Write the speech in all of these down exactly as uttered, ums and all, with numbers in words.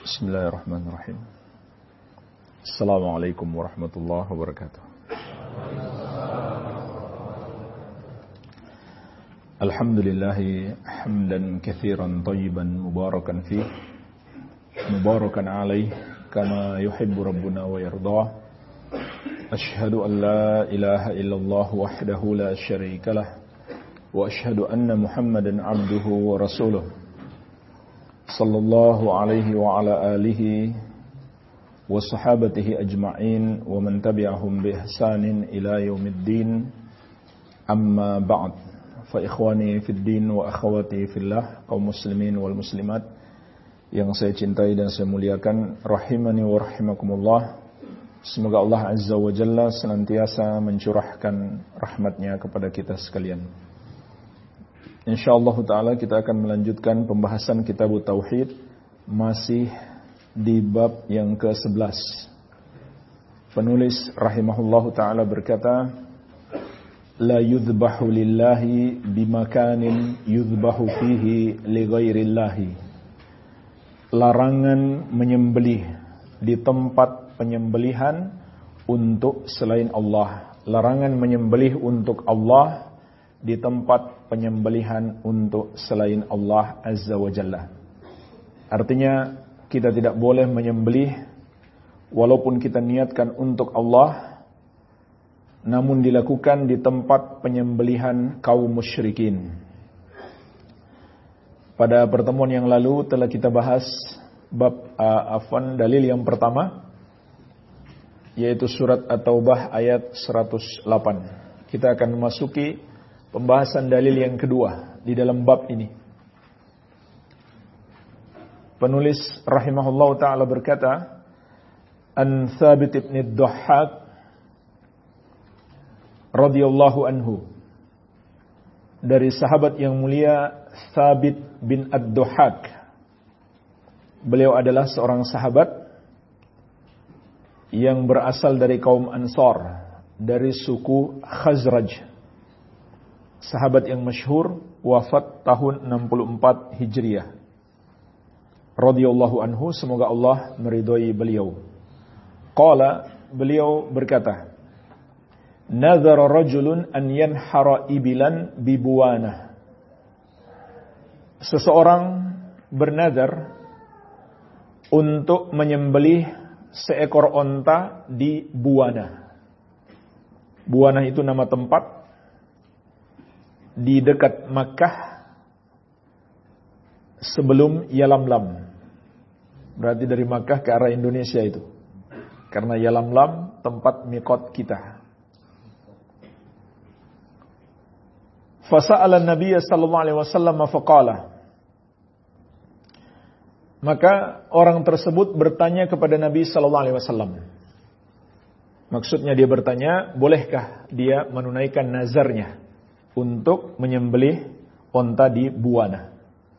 Bismillahirrahmanirrahim. Assalamualaikum warahmatullahi wabarakatuh. Alhamdulillahi hamdan katsiran tayyiban mubarakan fih, mubarakan alaih kama yuhibbu rabbuna wa yardah. Ashhadu an la ilaha illallah wahdahu la syarika lah, wa ashhadu anna Muhammadan abduhu wa rasuluh. Sallallahu alaihi wa ala alihi wa sahabatihi ajma'in wa man tabi'ahum bi ihsanin ila yaumiddin. Amma ba'd. Fa ikhwani fid din wa akhwati fillah, kaum muslimin wal muslimat yang saya cintai dan saya muliakan, rahimani wa rahimakumullah. Semoga Allah Azza wa Jalla senantiasa mencurahkan rahmatnya kepada kita sekalian. InsyaAllah ta'ala kita akan melanjutkan pembahasan kitab Tauhid, masih di bab yang ke sebelas. Penulis rahimahullahu ta'ala berkata, la yudhbahu lillahi bimakanin yudhbahu fihi li ghairillahi. Larangan menyembelih di tempat penyembelihan untuk selain Allah. Larangan menyembelih untuk Allah di tempat penyembelihan untuk selain Allah Azza wa Jalla. Artinya kita tidak boleh menyembelih walaupun kita niatkan untuk Allah, namun dilakukan di tempat penyembelihan kaum musyrikin. Pada pertemuan yang lalu telah kita bahas bab uh, afwan dalil yang pertama, yaitu surat At-Taubah ayat seratus delapan. Kita akan memasuki pembahasan dalil yang kedua di dalam bab ini. Penulis rahimahullah ta'ala berkata, An Thabit ibn Ad-Dhahhak radhiyallahu anhu, dari sahabat yang mulia Thabit bin Ad-Dhahhak. Beliau adalah seorang sahabat yang berasal dari kaum Ansar, dari suku Khazraj. Sahabat yang masyhur, wafat tahun enam puluh empat Hijriah. Radhiyallahu anhu, semoga Allah meridhai beliau. Qala, beliau berkata, Nazara rajulun an yanhara ibilan bibuwana. Seseorang bernazar untuk menyembelih seekor onta di Buwana. Buwana itu nama tempat di dekat Makkah sebelum Yalamlam. Berarti dari Makkah ke arah Indonesia itu. Karena Yalamlam tempat miqat kita. Fasa'ala Nabiya sallallahu alaihi wasallam faqala. Maka orang tersebut bertanya kepada Nabi sallallahu alaihi wasallam. Maksudnya dia bertanya, bolehkah dia menunaikan nazarnya untuk menyembelih onta di Buwana?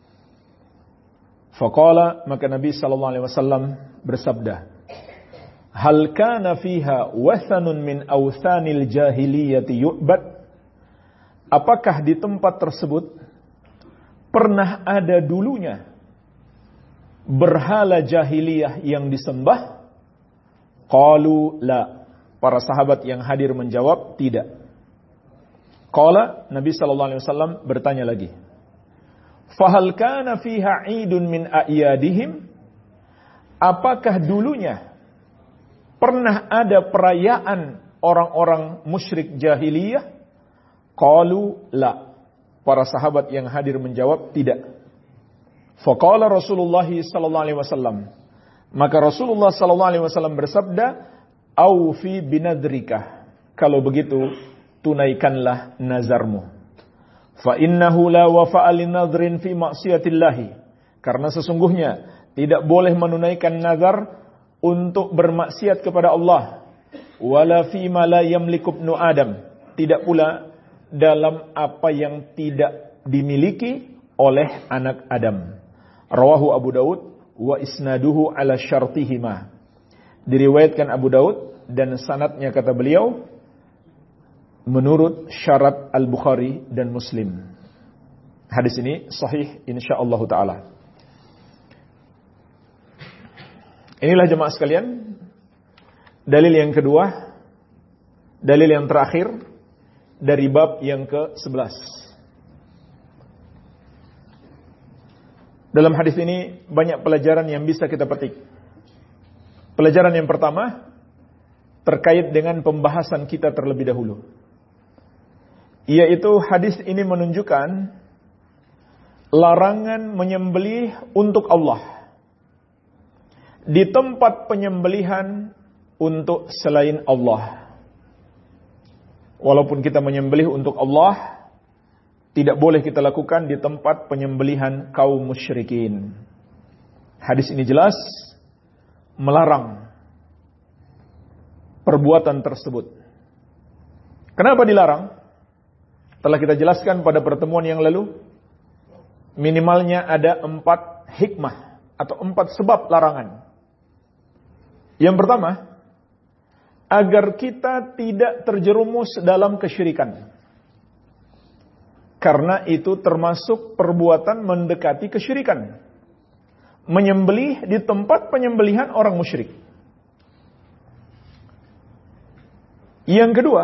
Faqala, maka Nabi sallallahu alaihi wasallam bersabda, hal kana fiha wathanun min awthanil jahiliyati yu'bad? Apakah di tempat tersebut pernah ada dulunya berhala jahiliyah yang disembah? Qalu la. Para sahabat yang hadir menjawab, tidak. Qala, Nabi sallallahu alaihi wasallam bertanya lagi, fahal kana fiha 'idun min a'yadihim? Apakah dulunya pernah ada perayaan orang-orang musyrik jahiliyah? Qalu la. Para sahabat yang hadir menjawab, tidak. Faqala Rasulullah sallallahu alaihi wasallam, maka Rasulullah sallallahu alaihi wasallam bersabda, aufi binadrika. Kalau begitu, tunaikanlah nazarmu. Fa innahu la wafa'a linadrin fi ma'siyatillahi. Karena sesungguhnya tidak boleh menunaikan nazar untuk bermaksiat kepada Allah. Wala fi ma la yamliku ibnu Adam. Tidak pula dalam apa yang tidak dimiliki oleh anak Adam. Rawahu Abu Daud wa isnaduhu ala syartihima. Diriwayatkan Abu Daud dan sanadnya, kata beliau, menurut syarat Al-Bukhari dan Muslim. Hadis ini sahih insyaallah ta'ala. Inilah jemaah sekalian, dalil yang kedua, dalil yang terakhir dari bab yang ke sebelas. Dalam hadis ini banyak pelajaran yang bisa kita petik. Pelajaran yang pertama terkait dengan pembahasan kita terlebih dahulu, yaitu hadis ini menunjukkan larangan menyembelih untuk Allah di tempat penyembelihan untuk selain Allah. Walaupun kita menyembelih untuk Allah, tidak boleh kita lakukan di tempat penyembelihan kaum musyrikin. Hadis ini jelas melarang perbuatan tersebut. Kenapa dilarang? Telah kita jelaskan pada pertemuan yang lalu, minimalnya ada empat hikmah atau empat sebab larangan. Yang pertama, agar kita tidak terjerumus dalam kesyirikan. Karena itu termasuk perbuatan mendekati kesyirikan. Menyembelih di tempat penyembelihan orang musyrik. Yang kedua,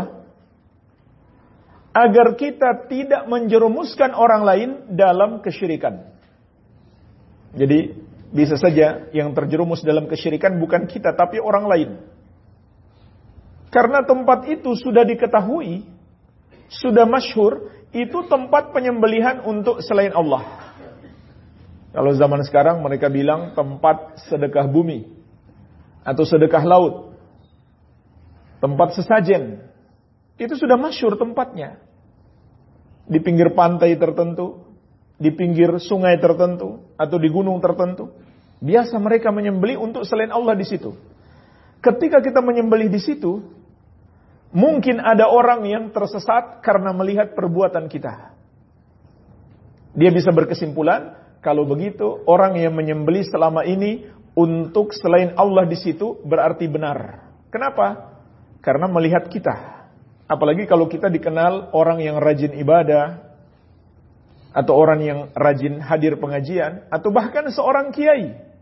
agar kita tidak menjerumuskan orang lain dalam kesyirikan. Jadi, bisa saja yang terjerumus dalam kesyirikan bukan kita, tapi orang lain. Karena tempat itu sudah diketahui, sudah masyhur, itu tempat penyembelihan untuk selain Allah. Kalau zaman sekarang mereka bilang tempat sedekah bumi, atau sedekah laut, tempat sesajen. Itu sudah masyhur tempatnya. Di pinggir pantai tertentu, di pinggir sungai tertentu, atau di gunung tertentu. Biasa mereka menyembelih untuk selain Allah di situ. Ketika kita menyembelih di situ, mungkin ada orang yang tersesat karena melihat perbuatan kita. Dia bisa berkesimpulan, kalau begitu orang yang menyembelih selama ini untuk selain Allah di situ berarti benar. Kenapa? Karena melihat kita. Apalagi kalau kita dikenal orang yang rajin ibadah, atau orang yang rajin hadir pengajian, atau bahkan seorang kiai.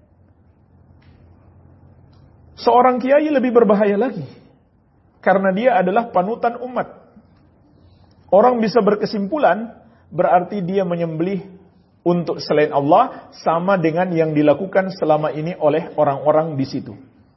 Seorang kiai lebih berbahaya lagi, karena dia adalah panutan umat. Orang bisa berkesimpulan, berarti dia menyembelih untuk selain Allah, sama dengan yang dilakukan selama ini oleh orang-orang di situ.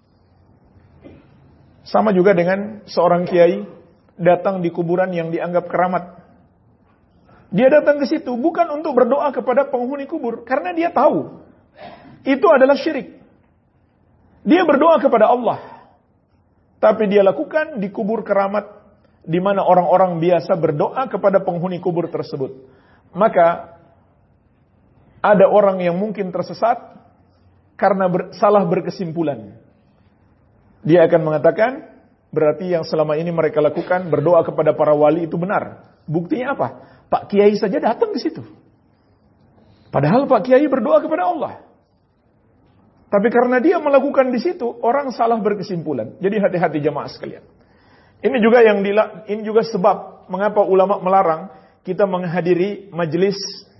Sama juga dengan seorang kiai datang di kuburan yang dianggap keramat. Dia datang ke situ bukan untuk berdoa kepada penghuni kubur, karena dia tahu itu adalah syirik. Dia berdoa kepada Allah, tapi dia lakukan di kubur keramat, di mana orang-orang biasa berdoa kepada penghuni kubur tersebut. Maka ada orang yang mungkin tersesat karena ber, salah berkesimpulan. Dia akan mengatakan, berarti yang selama ini mereka lakukan berdoa kepada para wali itu benar. Buktinya apa? Pak Kiai saja datang ke situ. Padahal Pak Kiai berdoa kepada Allah. Tapi karena dia melakukan di situ, orang salah berkesimpulan. Jadi hati-hati jemaah sekalian. Ini juga yang dila, ini juga sebab mengapa ulama melarang kita menghadiri majelis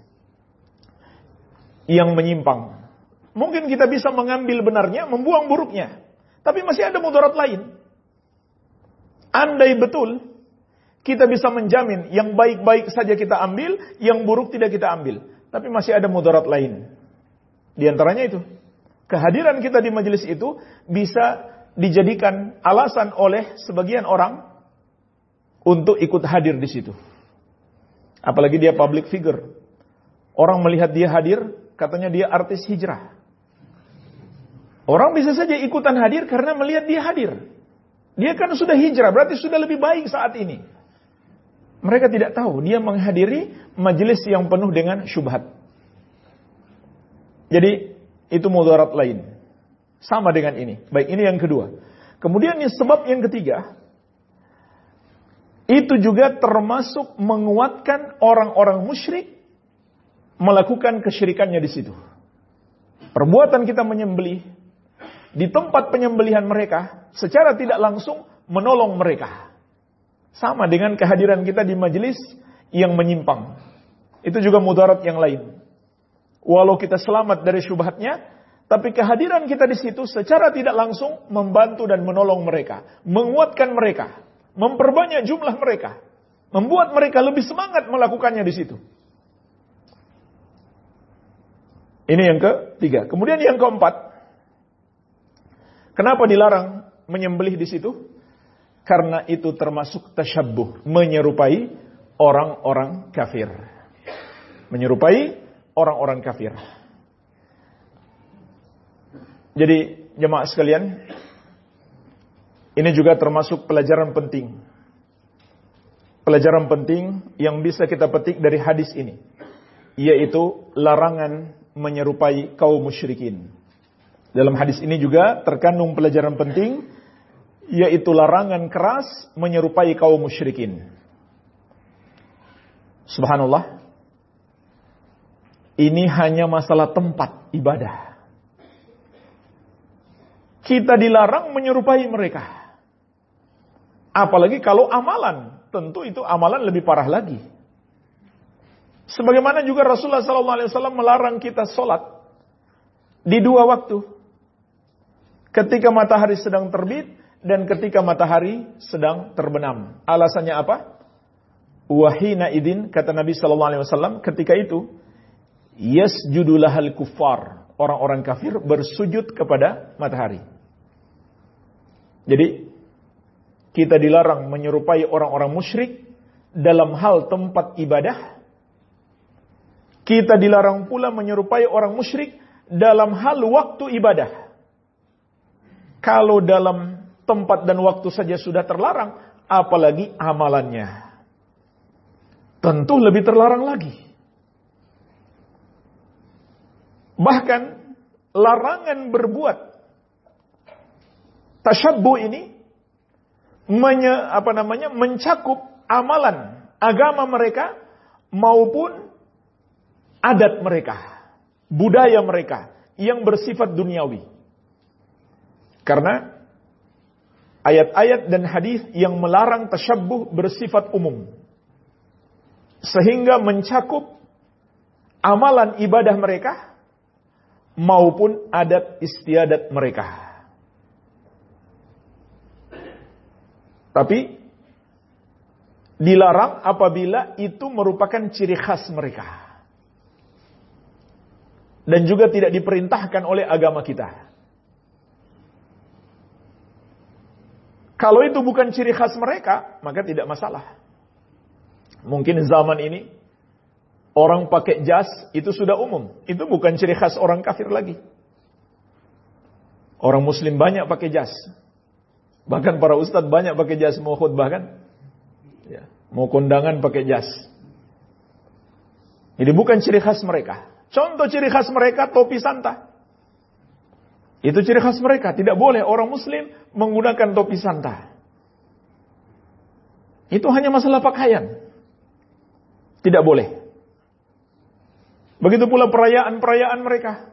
yang menyimpang. Mungkin kita bisa mengambil benarnya, membuang buruknya, tapi masih ada mudarat lain. Andai betul kita bisa menjamin yang baik-baik saja kita ambil, yang buruk tidak kita ambil, tapi masih ada mudarat lain. Di antaranya itu, kehadiran kita di majelis itu bisa dijadikan alasan oleh sebagian orang untuk ikut hadir di situ. Apalagi dia public figure. Orang melihat dia hadir, katanya dia artis hijrah. Orang bisa saja ikutan hadir karena melihat dia hadir. Dia kan sudah hijrah, berarti sudah lebih baik saat ini. Mereka tidak tahu, dia menghadiri majelis yang penuh dengan syubhat. Jadi, itu mudarat lain. Sama dengan ini. Baik, ini yang kedua. Kemudian yang sebab yang ketiga, itu juga termasuk menguatkan orang-orang musyrik melakukan kesyirikannya di situ. Perbuatan kita menyembelih di tempat penyembelihan mereka secara tidak langsung menolong mereka. Sama dengan kehadiran kita di majelis yang menyimpang. Itu juga mudarat yang lain. Walau kita selamat dari syubhatnya, Tapi kehadiran kita di situ secara tidak langsung membantu dan menolong mereka, menguatkan mereka, memperbanyak jumlah mereka, membuat mereka lebih semangat melakukannya di situ. Ini yang ketiga. Kemudian yang keempat, kenapa dilarang menyembelih di situ? Karena itu termasuk tasyabbuh, menyerupai orang-orang kafir. Menyerupai orang-orang kafir. Jadi jemaah sekalian, ini juga termasuk pelajaran penting. Pelajaran penting yang bisa kita petik dari hadis ini, yaitu larangan menyerupai kaum musyrikin. Dalam hadis ini juga terkandung pelajaran penting, yaitu larangan keras menyerupai kaum musyrikin. Subhanallah. Ini hanya masalah tempat ibadah. Kita dilarang menyerupai mereka. Apalagi kalau amalan, tentu itu amalan lebih parah lagi. Sebagaimana juga Rasulullah sallallahu alaihi wasallam melarang kita sholat di dua waktu. Ketika matahari sedang terbit dan ketika matahari sedang terbenam. Alasannya apa? Wahina idin, kata Nabi sallallahu alaihi wasallam, ketika itu yasjudu lahal kuffar, orang-orang kafir bersujud kepada matahari. Jadi kita dilarang menyerupai orang-orang musyrik dalam hal tempat ibadah. Kita dilarang pula menyerupai orang musyrik dalam hal waktu ibadah. Kalau dalam tempat dan waktu saja sudah terlarang, apalagi amalannya. Tentu lebih terlarang lagi. Bahkan larangan berbuat tasyabbuh ini menye, apa namanya, mencakup amalan agama mereka maupun adat mereka, budaya mereka yang bersifat duniawi. Karena ayat-ayat dan hadis yang melarang tasyabbuh bersifat umum. Sehingga mencakup amalan ibadah mereka maupun adat istiadat mereka. Tapi dilarang apabila itu merupakan ciri khas mereka. Dan juga tidak diperintahkan oleh agama kita. Kalau itu bukan ciri khas mereka, maka tidak masalah. Mungkin zaman ini orang pakai jas itu sudah umum. Itu bukan ciri khas orang kafir lagi. Orang muslim banyak pakai jas. Bahkan para ustadz banyak pakai jas, mau khutbah kan? Ya, mau kondangan pakai jas. Jadi bukan ciri khas mereka. Contoh ciri khas mereka topi santa. Itu ciri khas mereka. Tidak boleh orang muslim menggunakan topi santa. Itu hanya masalah pakaian. Tidak boleh. Begitu pula perayaan-perayaan mereka.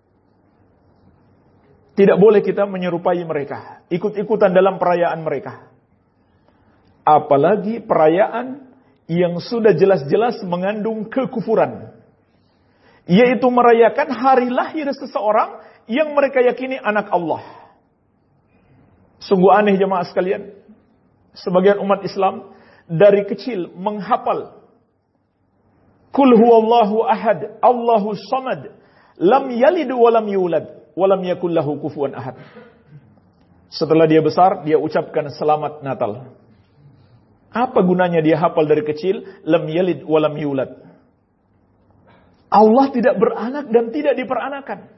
Tidak boleh kita menyerupai mereka. Ikut-ikutan dalam perayaan mereka. Apalagi perayaan yang sudah jelas-jelas mengandung kekufuran. Yaitu merayakan hari lahir seseorang yang mereka yakini anak Allah. Sungguh aneh jemaah sekalian. Sebagian umat Islam dari kecil menghafal Qul huwallahu ahad, Allahu samad, lam yalid wa lam yulad, wa lam yakul lahu kufuwan ahad. Setelah dia besar, dia ucapkan selamat Natal. Apa gunanya dia hafal dari kecil lam yalid wa lam yulad? Allah tidak beranak dan tidak diperanakan.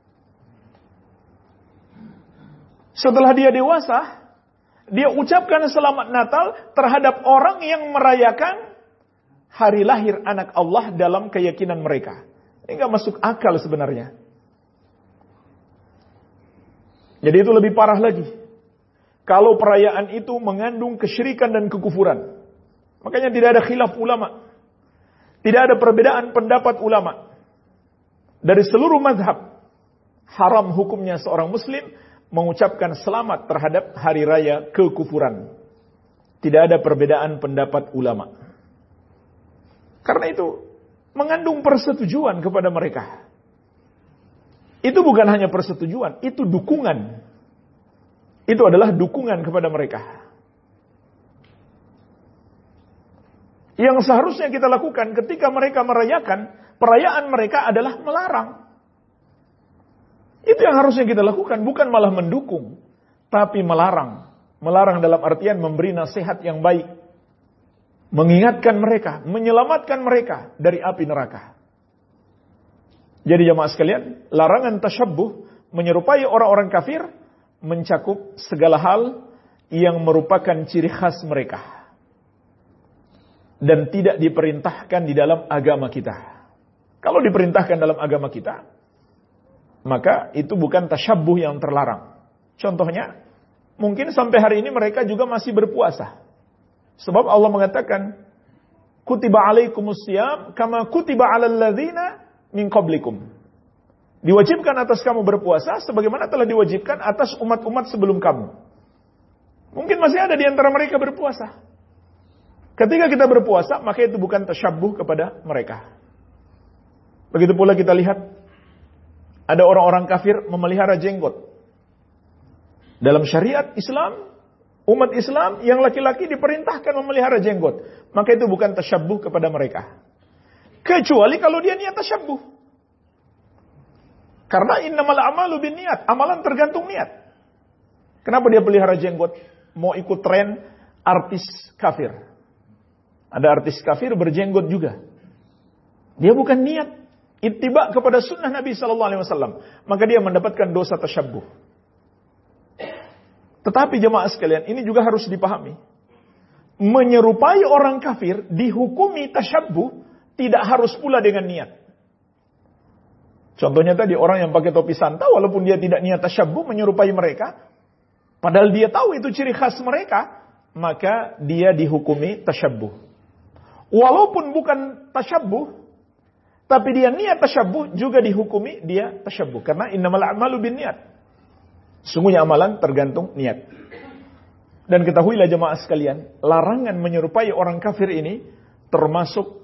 Setelah dia dewasa, dia ucapkan selamat Natal terhadap orang yang merayakan hari lahir anak Allah dalam keyakinan mereka. Ini gak masuk akal sebenarnya. Jadi itu lebih parah lagi. Kalau perayaan itu mengandung kesyirikan dan kekufuran. Makanya tidak ada khilaf ulama. Tidak ada perbedaan pendapat ulama. Dari seluruh mazhab, haram hukumnya seorang muslim mengucapkan selamat terhadap hari raya kekufuran. Tidak ada perbedaan pendapat ulama. Karena itu mengandung persetujuan kepada mereka. Itu bukan hanya persetujuan, itu dukungan. Itu adalah dukungan kepada mereka. Yang seharusnya kita lakukan ketika mereka merayakan, perayaan mereka adalah melarang. Itu yang harusnya kita lakukan, bukan malah mendukung, tapi melarang. Melarang dalam artian memberi nasihat yang baik. Mengingatkan mereka, menyelamatkan mereka dari api neraka. Jadi jemaah sekalian, larangan tasyabbuh menyerupai orang-orang kafir mencakup segala hal yang merupakan ciri khas mereka. Dan tidak diperintahkan di dalam agama kita. Kalau diperintahkan dalam agama kita, maka itu bukan tasyabbuh yang terlarang. Contohnya, mungkin sampai hari ini mereka juga masih berpuasa. Sebab Allah mengatakan, kutiba alaikumus siyam kama kutiba alal ladzina min qablikum. Diwajibkan atas kamu berpuasa sebagaimana telah diwajibkan atas umat-umat sebelum kamu. Mungkin masih ada di antara mereka berpuasa. Ketika kita berpuasa, maka itu bukan tasyabbuh kepada mereka. Begitu pula kita lihat, ada orang-orang kafir memelihara jenggot. Dalam syariat Islam, umat Islam yang laki-laki diperintahkan memelihara jenggot. Maka itu bukan tasyabbuh kepada mereka. Kecuali kalau dia niat tasyabbuh. Karena innamal a'malu binniyat, amalan tergantung niat. Kenapa dia pelihara jenggot? Mau ikut tren artis kafir. Ada artis kafir berjenggot juga. Dia bukan niat ittiba kepada sunnah Nabi sallallahu alaihi wasallam, maka dia mendapatkan dosa tasyabbuh. Tetapi jemaah sekalian, ini juga harus dipahami. Menyerupai orang kafir dihukumi tasyabbuh tidak harus pula dengan niat. Contohnya tadi orang yang pakai topi Santa, walaupun dia tidak niat tasyabbuh menyerupai mereka, padahal dia tahu itu ciri khas mereka, maka dia dihukumi tasyabbuh. Walaupun bukan tasyabbuh, tapi dia niat tasyabbuh juga dihukumi dia tasyabbuh. Karena innamal a'malu binniyat. Sungguhnya amalan tergantung niat. Dan ketahuilah jemaah sekalian, larangan menyerupai orang kafir ini termasuk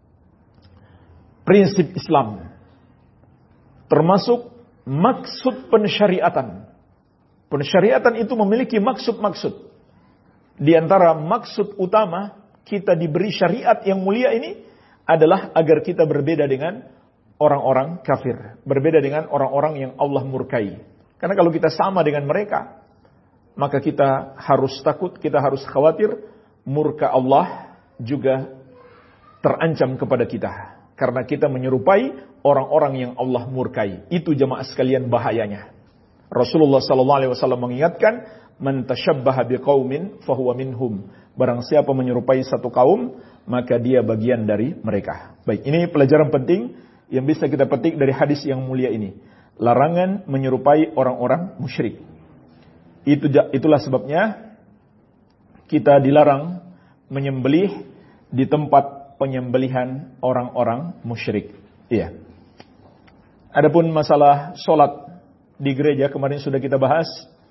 prinsip Islam. Termasuk maksud pensyariatan. Pensyariatan itu memiliki maksud-maksud. Di antara maksud utama kita diberi syariat yang mulia ini adalah agar kita berbeda dengan orang-orang kafir. Berbeda dengan orang-orang yang Allah murkai. Karena kalau kita sama dengan mereka, maka kita harus takut, kita harus khawatir murka Allah juga terancam kepada kita. Karena kita menyerupai orang-orang yang Allah murkai. Itu jemaah sekalian bahayanya. Rasulullah sallallahu alaihi wasallam mengingatkan, man tashabbaha biqaumin fahuwa minhum. Barang siapa menyerupai satu kaum, maka dia bagian dari mereka. Baik, ini pelajaran penting yang bisa kita petik dari hadis yang mulia ini. Larangan menyerupai orang-orang musyrik. Itu itulah sebabnya kita dilarang menyembelih di tempat penyembelihan orang-orang musyrik. Iya. Adapun masalah solat di gereja kemarin sudah kita bahas.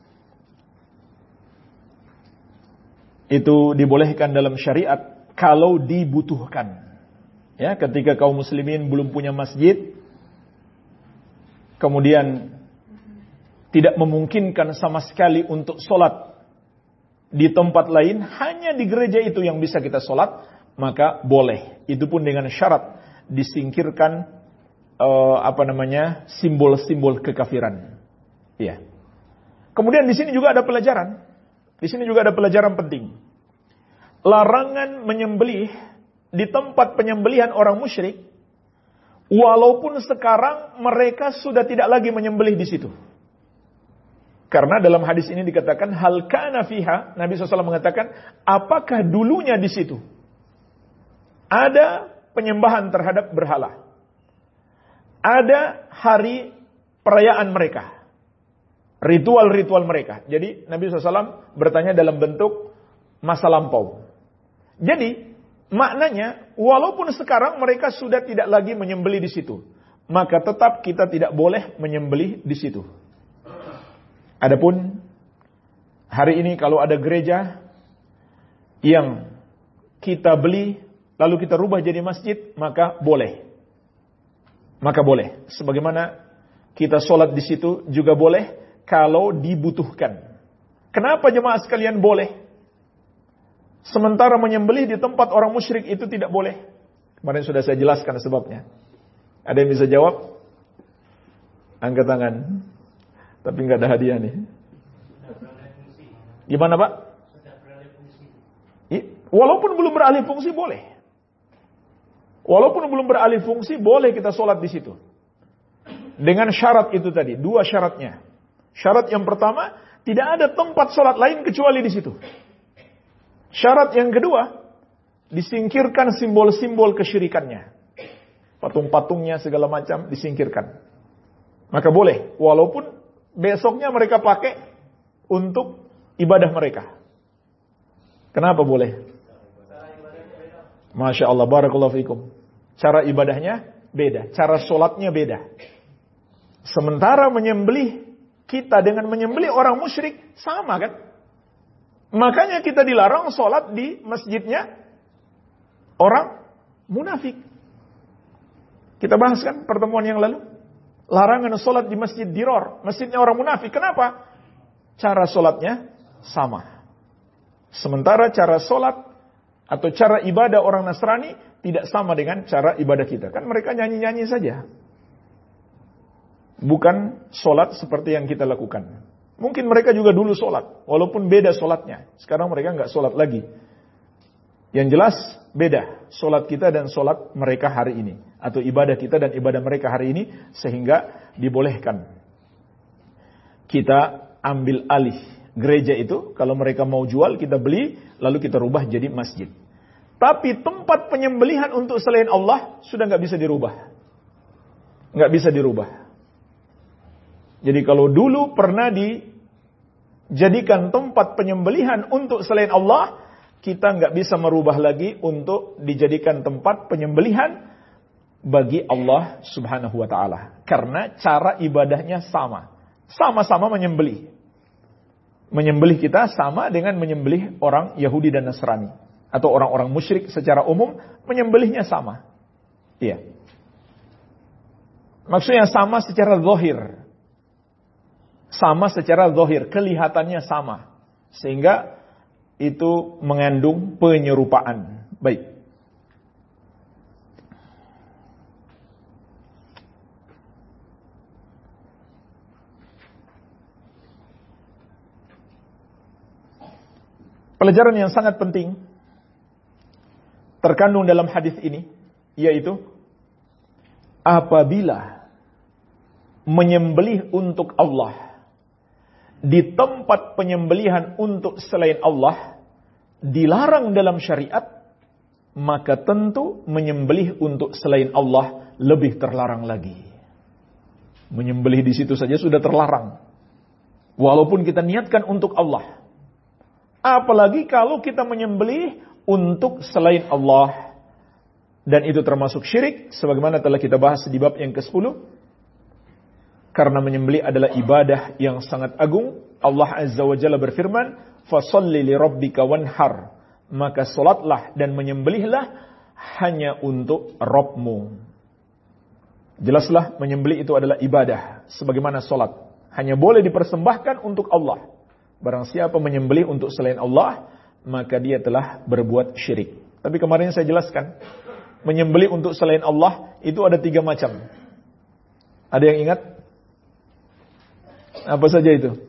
Itu dibolehkan dalam syariat kalau dibutuhkan. Ya, ketika kaum muslimin belum punya masjid, kemudian tidak memungkinkan sama sekali untuk sholat di tempat lain, hanya di gereja itu yang bisa kita sholat, maka boleh. Itu pun dengan syarat disingkirkan uh, apa namanya simbol-simbol kekafiran. Ya. Kemudian di sini juga ada pelajaran. Di sini juga ada pelajaran penting. Larangan menyembelih di tempat penyembelihan orang musyrik, walaupun sekarang mereka sudah tidak lagi menyembelih di situ. Karena dalam hadis ini dikatakan hal kana fiha, Nabi shallallahu alaihi wasallam mengatakan, apakah dulunya di situ ada penyembahan terhadap berhala? Ada hari perayaan mereka. Ritual-ritual mereka. Jadi Nabi shallallahu alaihi wasallam bertanya dalam bentuk masa lampau. Jadi maknanya walaupun sekarang mereka sudah tidak lagi menyembelih di situ, maka tetap kita tidak boleh menyembelih di situ. Adapun hari ini kalau ada gereja yang kita beli lalu kita rubah jadi masjid, maka boleh. Maka boleh. Sebagaimana Kita sholat di situ juga boleh kalau dibutuhkan. Kenapa jemaah sekalian boleh? Sementara menyembelih di tempat orang musyrik itu tidak boleh. Kemarin sudah saya jelaskan sebabnya. Ada yang bisa jawab? Angkat tangan. Tapi nggak ada hadiah nih. Gimana Pak? Walaupun belum beralih fungsi boleh. Walaupun belum beralih fungsi boleh kita sholat di situ. Dengan syarat itu tadi, dua syaratnya. Syarat yang pertama, tidak ada tempat sholat lain kecuali di situ. Syarat yang kedua, disingkirkan simbol-simbol kesyirikannya. Patung-patungnya segala macam disingkirkan. Maka boleh, walaupun besoknya mereka pakai untuk ibadah mereka. Kenapa boleh? Masya Allah, barakallahu fikum. Cara ibadahnya beda, cara sholatnya beda. Sementara menyembelih kita dengan menyembelih orang musyrik sama kan? Makanya kita dilarang sholat di masjidnya orang munafik. Kita bahas kan pertemuan yang lalu. Larangan sholat di masjid Diror, masjidnya orang munafik. Kenapa? Cara sholatnya sama. Sementara cara sholat atau cara ibadah orang Nasrani tidak sama dengan cara ibadah kita. Kan mereka nyanyi-nyanyi saja. Bukan sholat seperti yang kita lakukan. Mungkin mereka juga dulu sholat, walaupun beda sholatnya. Sekarang mereka nggak sholat lagi. Yang jelas beda sholat kita dan sholat mereka hari ini. Atau ibadah kita dan ibadah mereka hari ini. Sehingga dibolehkan kita ambil alih gereja itu. Kalau mereka mau jual kita beli, lalu kita rubah jadi masjid. Tapi tempat penyembelihan untuk selain Allah sudah nggak bisa dirubah. Nggak bisa dirubah. Jadi kalau dulu pernah dijadikan tempat penyembelihan untuk selain Allah, kita nggak bisa merubah lagi untuk dijadikan tempat penyembelihan bagi Allah Subhanahu wa Ta'ala. Karena cara ibadahnya sama. Sama-sama menyembelih. Menyembelih kita sama dengan menyembelih orang Yahudi dan Nasrani. Atau orang-orang musyrik secara umum, menyembelihnya sama. Iya. Maksudnya sama secara zahir. Sama secara zahir, kelihatannya sama. Sehingga itu mengandung penyerupaan. Baik. Pelajaran yang sangat penting terkandung dalam hadis ini, yaitu apabila menyembelih untuk Allah di tempat penyembelihan untuk selain Allah dilarang dalam syariat, maka tentu menyembelih untuk selain Allah lebih terlarang lagi. Menyembelih di situ saja sudah terlarang, walaupun kita niatkan untuk Allah. Apalagi kalau kita menyembelih untuk selain Allah, dan itu termasuk syirik, sebagaimana telah kita bahas di bab yang kesepuluh. Karena menyembelih adalah ibadah yang sangat agung. Allah Azza wa Jalla berfirman, "Fasholli li rabbika wanhar." Maka salatlah dan menyembelihlah hanya untuk Rabbmu. Jelaslah menyembelih itu adalah ibadah, sebagaimana salat. Hanya boleh dipersembahkan untuk Allah. Barang siapa menyembelih untuk selain Allah, maka dia telah berbuat syirik. Tapi kemarin saya jelaskan, menyembelih untuk selain Allah itu ada tiga macam. Ada yang ingat? Apa saja itu?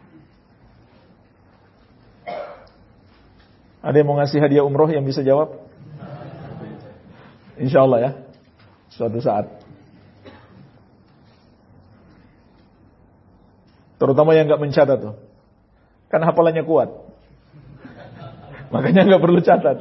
Ada yang mau ngasih hadiah umroh yang bisa jawab? Insya Allah ya, suatu saat. Terutama yang nggak mencatat tuh, kan hafalannya kuat, makanya nggak perlu catat.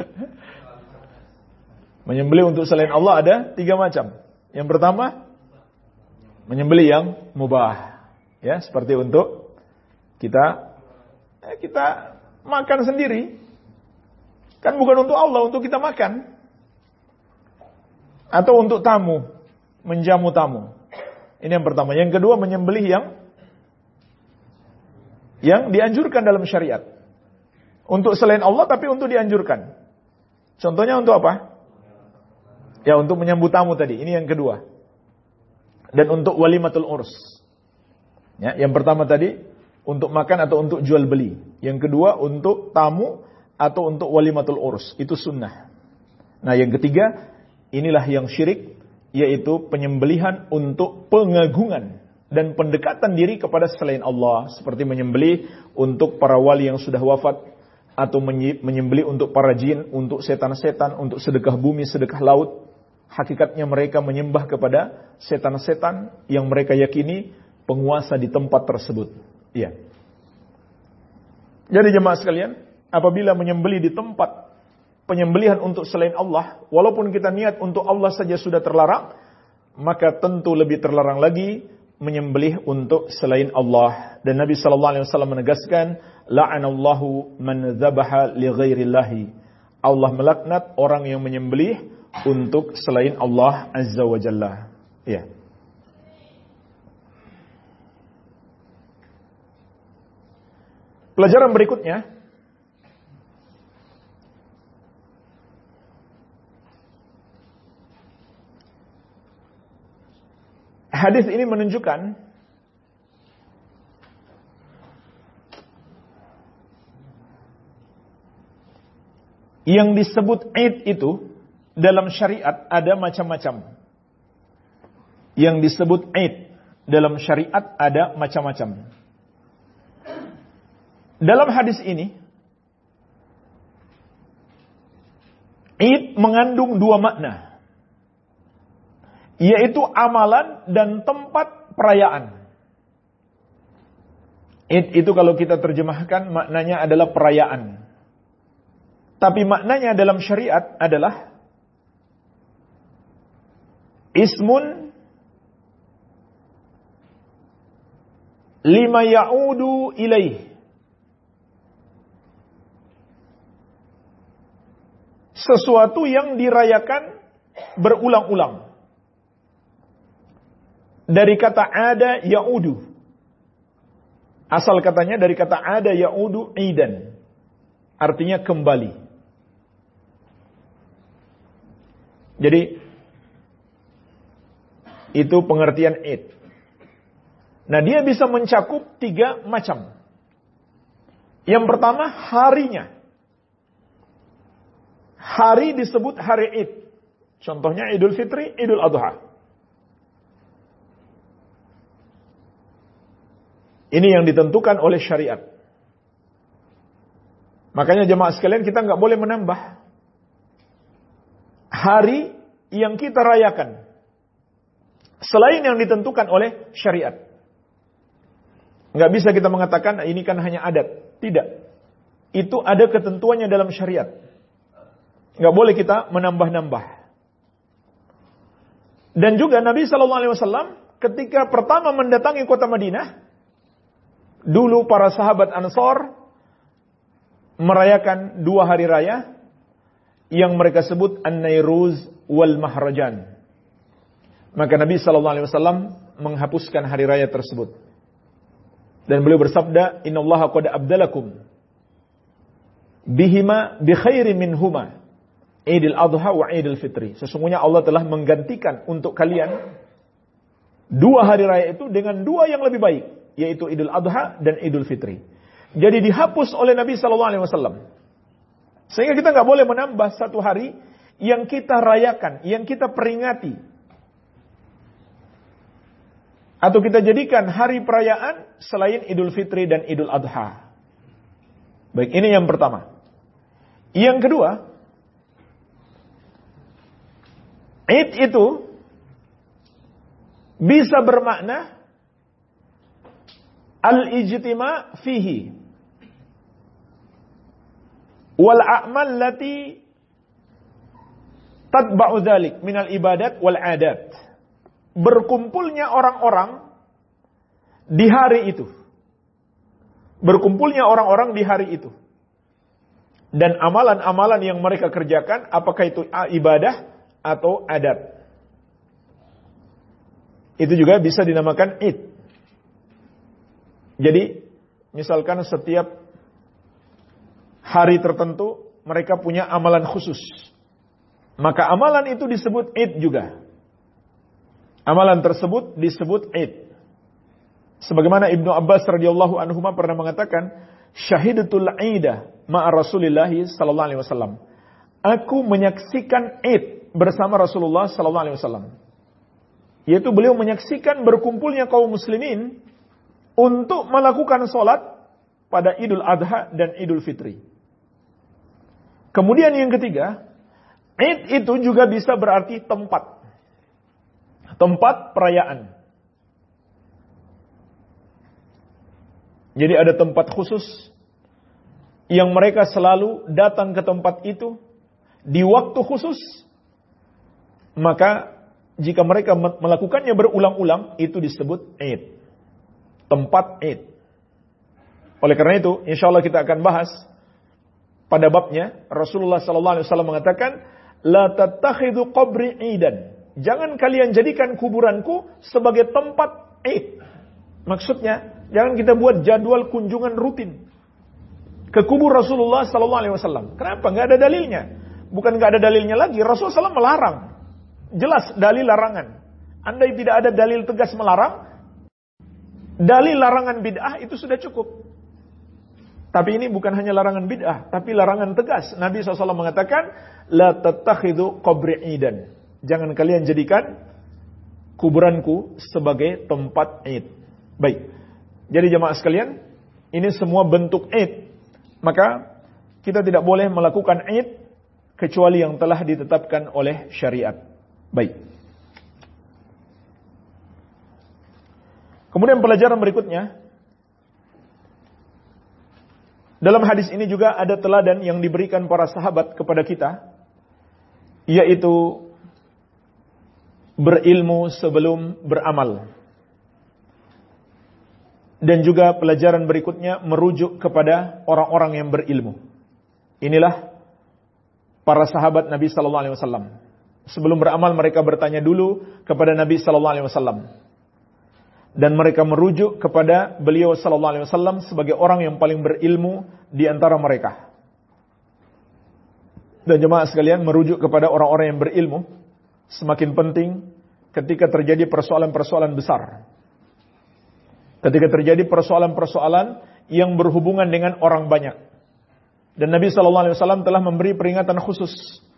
Menyembelih untuk selain Allah ada tiga macam. Yang pertama, menyembelih yang mubah. Ya, seperti untuk kita eh, kita makan sendiri. Kan bukan untuk Allah, untuk kita makan. Atau untuk tamu, menjamu tamu. Ini yang pertama. Yang kedua, menyembelih yang yang dianjurkan dalam syariat. Untuk selain Allah tapi untuk dianjurkan. Contohnya untuk apa? Ya, untuk menyambut tamu tadi. Ini yang kedua. dan untuk walimatul urs. Ya, yang pertama tadi untuk makan atau untuk jual beli. Yang kedua untuk tamu atau untuk walimatul urs. Itu sunnah. Nah yang ketiga, inilah yang syirik, yaitu penyembelihan untuk pengagungan dan pendekatan diri kepada selain Allah. Seperti menyembelih untuk para wali yang sudah wafat, atau menyembelih untuk para jin, untuk setan-setan, untuk sedekah bumi, sedekah laut. Hakikatnya mereka menyembah kepada setan-setan yang mereka yakini penguasa di tempat tersebut. Iya. Jadi jemaah sekalian, apabila menyembelih di tempat penyembelihan untuk selain Allah, walaupun kita niat untuk Allah saja sudah terlarang, maka tentu lebih terlarang lagi menyembelih untuk selain Allah. Dan Nabi sallallahu alaihi wasallam menegaskan, la'anallahu man dzabaha li ghairillahi. Allah melaknat orang yang menyembelih untuk selain Allah azza wa jalla. Ya. Pelajaran berikutnya, hadis ini menunjukkan yang disebut Id itu dalam syariat ada macam-macam. Yang disebut Id dalam syariat ada macam-macam. Dalam hadis ini, Id mengandung dua makna, yaitu amalan dan tempat perayaan. Id itu kalau kita terjemahkan maknanya adalah perayaan. Tapi maknanya dalam syariat adalah ismun lima ya'udu ilaih. Sesuatu yang dirayakan berulang-ulang. Dari kata ada ya'udu. Asal katanya dari kata ada ya'udu idan. Artinya kembali. Jadi itu pengertian Id. Nah, dia bisa mencakup tiga macam. Yang pertama, harinya. Hari disebut hari Id. Contohnya Idul Fitri, Idul Adha. Ini yang ditentukan oleh syariat. Makanya jemaah sekalian, kita nggak boleh menambah hari yang kita rayakan selain yang ditentukan oleh syariat. Nggak bisa kita mengatakan ini kan hanya adat. Tidak. Itu ada ketentuannya dalam syariat. Nggak boleh kita menambah-nambah. Dan juga Nabi shallallahu alaihi wasallam ketika pertama mendatangi kota Madinah, dulu para sahabat Ansor merayakan dua hari raya yang mereka sebut An-Nairuz wal Mahrajan. Maka Nabi shallallahu alaihi wasallam menghapuskan hari raya tersebut. Dan beliau bersabda, "Innallaha qad abdalakum bihima bi khairin minhuma." Idul Adha wa Idul Fitri. Sesungguhnya Allah telah menggantikan untuk kalian dua hari raya itu dengan dua yang lebih baik, yaitu Idul Adha dan Idul Fitri. Jadi dihapus oleh Nabi sallallahu alaihi wasallam. Sehingga kita nggak boleh menambah satu hari yang kita rayakan, yang kita peringati. Atau kita jadikan hari perayaan selain Idul Fitri dan Idul Adha. Baik, ini yang pertama. Yang kedua, Id itu bisa bermakna al-ijtima fihi wal a'mal lati tatba'u dzalik minal ibadat wal adat. Berkumpulnya orang-orang di hari itu. Berkumpulnya orang-orang di hari itu. Dan amalan-amalan yang mereka kerjakan, apakah itu ibadah atau adat. Itu juga bisa dinamakan Id. Jadi, misalkan setiap hari tertentu mereka punya amalan khusus. Maka amalan itu disebut Id juga. Amalan tersebut disebut Id. Sebagaimana Ibnu Abbas radhiyallahu anhu pernah mengatakan, "Syahidatul Aidah ma'a Rasulillah sallallahu alaihi wasallam." Aku menyaksikan Id bersama Rasulullah sallallahu alaihi wasallam. Yaitu beliau menyaksikan berkumpulnya kaum muslimin untuk melakukan salat pada Idul Adha dan Idul Fitri. Kemudian yang ketiga, Id itu juga bisa berarti tempat. Tempat perayaan. Jadi ada tempat khusus yang mereka selalu datang ke tempat itu di waktu khusus. Maka jika mereka melakukannya berulang-ulang, itu disebut Id. Tempat Id. Oleh karena itu, insya Allah kita akan bahas pada babnya. Rasulullah sallallahu alaihi wasallam mengatakan, "La tattakhidhu qabri idan." Jangan kalian jadikan kuburanku sebagai tempat Id. Maksudnya, jangan kita buat jadwal kunjungan rutin ke kubur Rasulullah sallallahu alaihi wasallam. Kenapa? Enggak ada dalilnya. Bukan enggak ada dalilnya lagi, Rasulullah sallallahu alaihi wasallam melarang. Jelas dalil larangan. Andai tidak ada dalil tegas melarang, dalil larangan bid'ah itu sudah cukup. Tapi ini bukan hanya larangan bid'ah, tapi larangan tegas. Nabi shallallahu alaihi wasallam mengatakan, "La tattakhidhu qabri idan." Jangan kalian jadikan kuburanku sebagai tempat Id. Baik. Jadi jemaah sekalian, ini semua bentuk Id. Maka kita tidak boleh melakukan Id kecuali yang telah ditetapkan oleh syariat. Baik. Kemudian pelajaran berikutnya, dalam hadis ini juga ada teladan yang diberikan para sahabat kepada kita, yaitu berilmu sebelum beramal. Dan juga pelajaran berikutnya merujuk kepada orang-orang yang berilmu. Inilah para sahabat Nabi sallallahu alaihi wasallam. Sebelum beramal mereka bertanya dulu kepada Nabi sallallahu alaihi wasallam. Dan mereka merujuk kepada beliau sallallahu alaihi wasallam sebagai orang yang paling berilmu di antara mereka. Dan jemaah sekalian, merujuk kepada orang-orang yang berilmu semakin penting ketika terjadi persoalan-persoalan besar. Ketika terjadi persoalan-persoalan yang berhubungan dengan orang banyak. Dan Nabi sallallahu alaihi wasallam telah memberi peringatan khusus.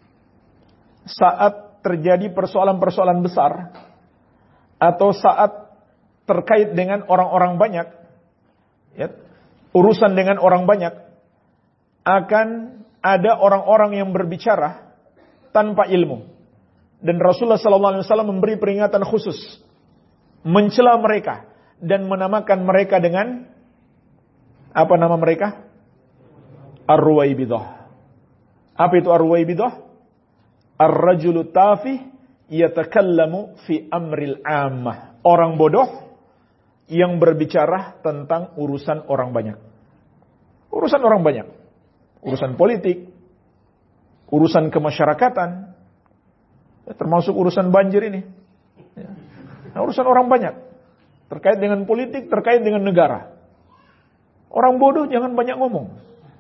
Saat terjadi persoalan-persoalan besar atau saat terkait dengan orang-orang banyak, ya, urusan dengan orang banyak, akan ada orang-orang yang berbicara tanpa ilmu. Dan Rasulullah sallallahu alaihi wasallam memberi peringatan khusus, mencela mereka dan menamakan mereka dengan apa nama mereka? Ar-Ruwaibidah. Apa itu Ar-Ruwaibidah? Ar-rajulu tafih yatakallamu fi amril ammah. Orang bodoh yang berbicara tentang urusan orang banyak. Urusan orang banyak. Urusan politik, urusan kemasyarakatan, termasuk urusan banjir ini. Nah, urusan orang banyak. Terkait dengan politik, terkait dengan negara. Orang bodoh jangan banyak ngomong.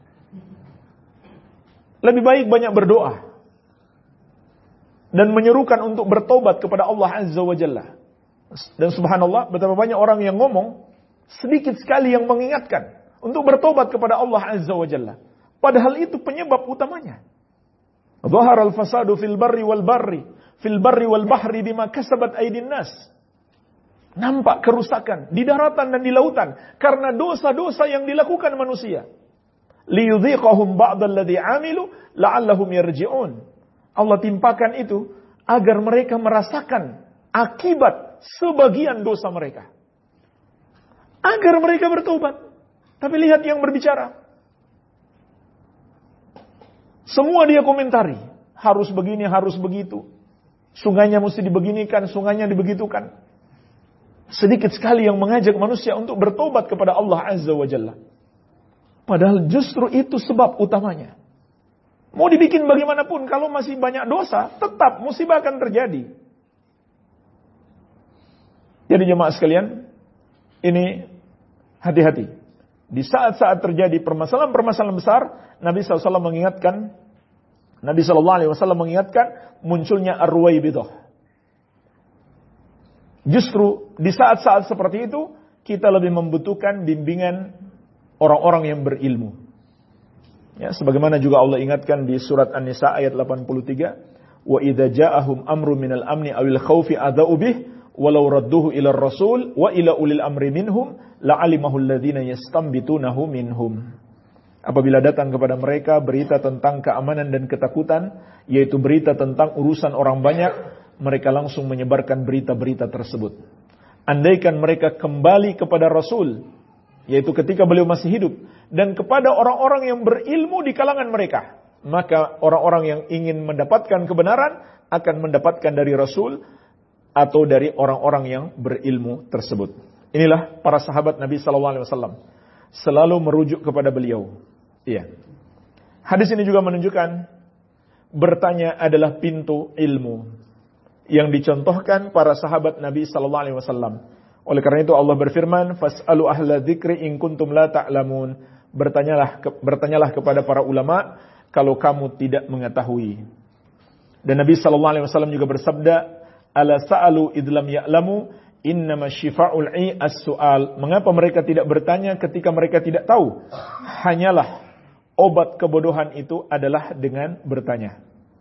Lebih baik banyak berdoa. Dan menyerukan untuk bertobat kepada Allah Azza wa Jalla. Dan subhanallah, betapa banyak orang yang ngomong, sedikit sekali yang mengingatkan untuk bertobat kepada Allah Azza wa Jalla. Padahal itu penyebab utamanya. Zahara al-fasadu fil barri wal barri, fil barri wal bahri bima kasabat aydin nas. Nampak kerusakan di daratan dan di lautan karena dosa-dosa yang dilakukan manusia. Liyudhiqahum ba'dalladzi 'amilu la'allahum yarji'un. Allah timpakan itu agar mereka merasakan akibat sebagian dosa mereka. Agar mereka bertobat. Tapi lihat yang berbicara. Semua dia komentari. Harus begini, harus begitu. Sungainya mesti dibeginikan, sungainya dibegitukan. Sedikit sekali yang mengajak manusia untuk bertobat kepada Allah Azza wa Jalla. Padahal justru itu sebab utamanya. Mau dibikin bagaimanapun, kalau masih banyak dosa, tetap musibah akan terjadi. Jadi jemaah sekalian, ini hati-hati. Di saat-saat terjadi permasalahan-permasalahan besar, Nabi shallallahu alaihi wasallam mengingatkan, Nabi shallallahu alaihi wasallam mengingatkan munculnya Ar-Ruwaibidah. Justru di saat-saat seperti itu, kita lebih membutuhkan bimbingan orang-orang yang berilmu. Ya, sebagaimana juga Allah ingatkan di surat An-Nisa ayat delapan puluh tiga, wa idza ja'ahum amru minal amni awil khaufi adza'u bih walau radduhu ila rasul wa ila ulil amri minhum la'alimahu alladhina yastambitunahu minhum. Apabila datang kepada mereka berita tentang keamanan dan ketakutan, yaitu berita tentang urusan orang banyak, mereka langsung menyebarkan berita-berita tersebut. Andaikan mereka kembali kepada Rasul, yaitu ketika beliau masih hidup, dan kepada orang-orang yang berilmu di kalangan mereka, maka orang-orang yang ingin mendapatkan kebenaran akan mendapatkan dari Rasul atau dari orang-orang yang berilmu tersebut. Inilah para sahabat Nabi sallallahu alaihi wasallam, selalu merujuk kepada beliau. Iya. Hadis ini juga menunjukkan bertanya adalah pintu ilmu yang dicontohkan para sahabat Nabi sallallahu alaihi wasallam. Oleh karena itu Allah berfirman, "Fas'alu ahla dzikri in kuntum la ta'lamun." Bertanyalah bertanyalah kepada para ulama kalau kamu tidak mengetahui. Dan Nabi sallallahu alaihi wasallam juga bersabda, "Ala sa'alu id lam ya'lamu, innama syifa'ul 'i as-su'al." Mengapa mereka tidak bertanya ketika mereka tidak tahu? Hanyalah obat kebodohan itu adalah dengan bertanya.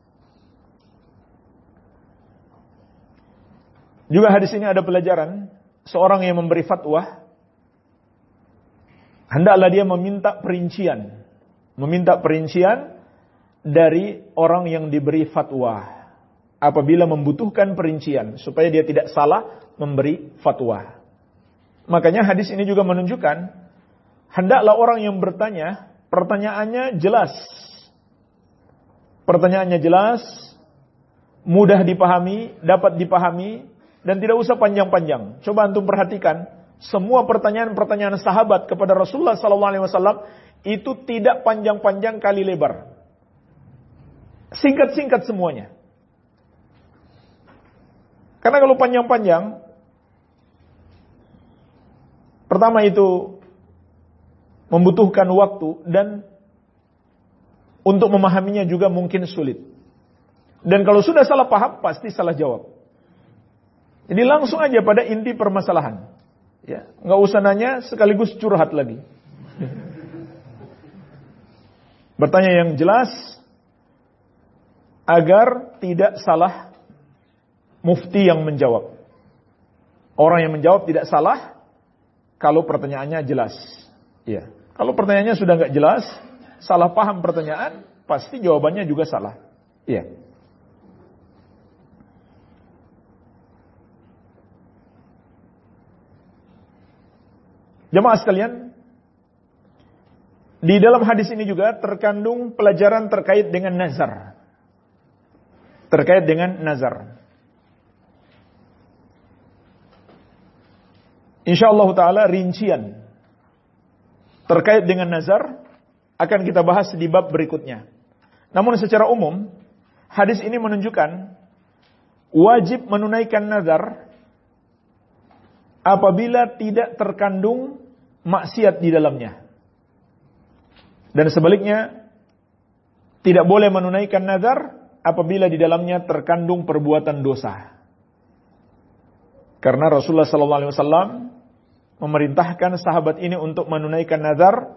Juga hadis ini ada pelajaran, seorang yang memberi fatwa, hendaklah dia meminta perincian. Meminta perincian dari orang yang diberi fatwa. Apabila membutuhkan perincian, supaya dia tidak salah memberi fatwa. Makanya hadis ini juga menunjukkan, hendaklah orang yang bertanya, pertanyaannya jelas. Pertanyaannya jelas, mudah dipahami, dapat dipahami, dan tidak usah panjang-panjang. Coba antum perhatikan, semua pertanyaan-pertanyaan sahabat kepada Rasulullah sallallahu alaihi wasallam itu tidak panjang-panjang kali lebar. Singkat-singkat semuanya. Karena kalau panjang-panjang, pertama itu membutuhkan waktu dan untuk memahaminya juga mungkin sulit. Dan kalau sudah salah paham, pasti salah jawab. Jadi langsung aja pada inti permasalahan. Ya, nggak usah nanya sekaligus curhat lagi. Bertanya yang jelas agar tidak salah mufti yang menjawab. Orang yang menjawab tidak salah kalau pertanyaannya jelas. Ya, kalau pertanyaannya sudah nggak jelas, salah paham pertanyaan, pasti jawabannya juga salah. Ya. Jemaah sekalian, di dalam hadis ini juga terkandung pelajaran terkait dengan nazar. Terkait dengan nazar. InsyaAllah ta'ala rincian terkait dengan nazar akan kita bahas di bab berikutnya. Namun secara umum, hadis ini menunjukkan wajib menunaikan nazar apabila tidak terkandung maksiat di dalamnya. Dan sebaliknya, tidak boleh menunaikan nazar apabila di dalamnya terkandung perbuatan dosa. Karena Rasulullah sallallahu alaihi wasallam memerintahkan sahabat ini untuk menunaikan nazar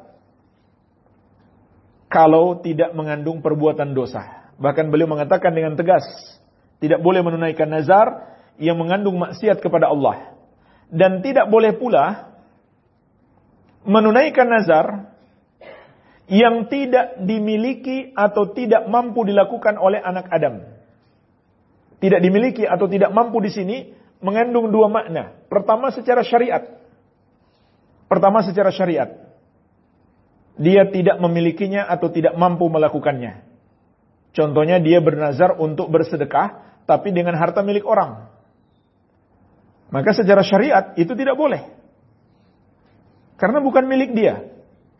kalau tidak mengandung perbuatan dosa. Bahkan beliau mengatakan dengan tegas, tidak boleh menunaikan nazar yang mengandung maksiat kepada Allah. Dan tidak boleh pula menunaikan nazar yang tidak dimiliki atau tidak mampu dilakukan oleh anak Adam. Tidak dimiliki atau tidak mampu di sini mengandung dua makna. Pertama secara syariat. Pertama secara syariat. Dia tidak memilikinya atau tidak mampu melakukannya. Contohnya dia bernazar untuk bersedekah tapi dengan harta milik orang. Maka secara syariat itu tidak boleh. Karena bukan milik dia.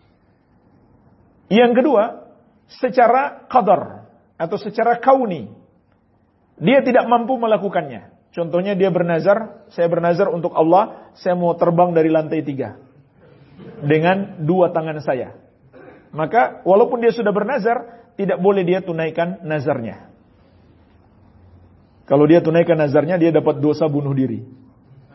Yang kedua, secara qadar atau secara kauni. Dia tidak mampu melakukannya. Contohnya dia bernazar, saya bernazar untuk Allah, saya mau terbang dari lantai tiga. Dengan dua tangan saya. Maka walaupun dia sudah bernazar, tidak boleh dia tunaikan nazarnya. Kalau dia tunaikan nazarnya, dia dapat dosa bunuh diri.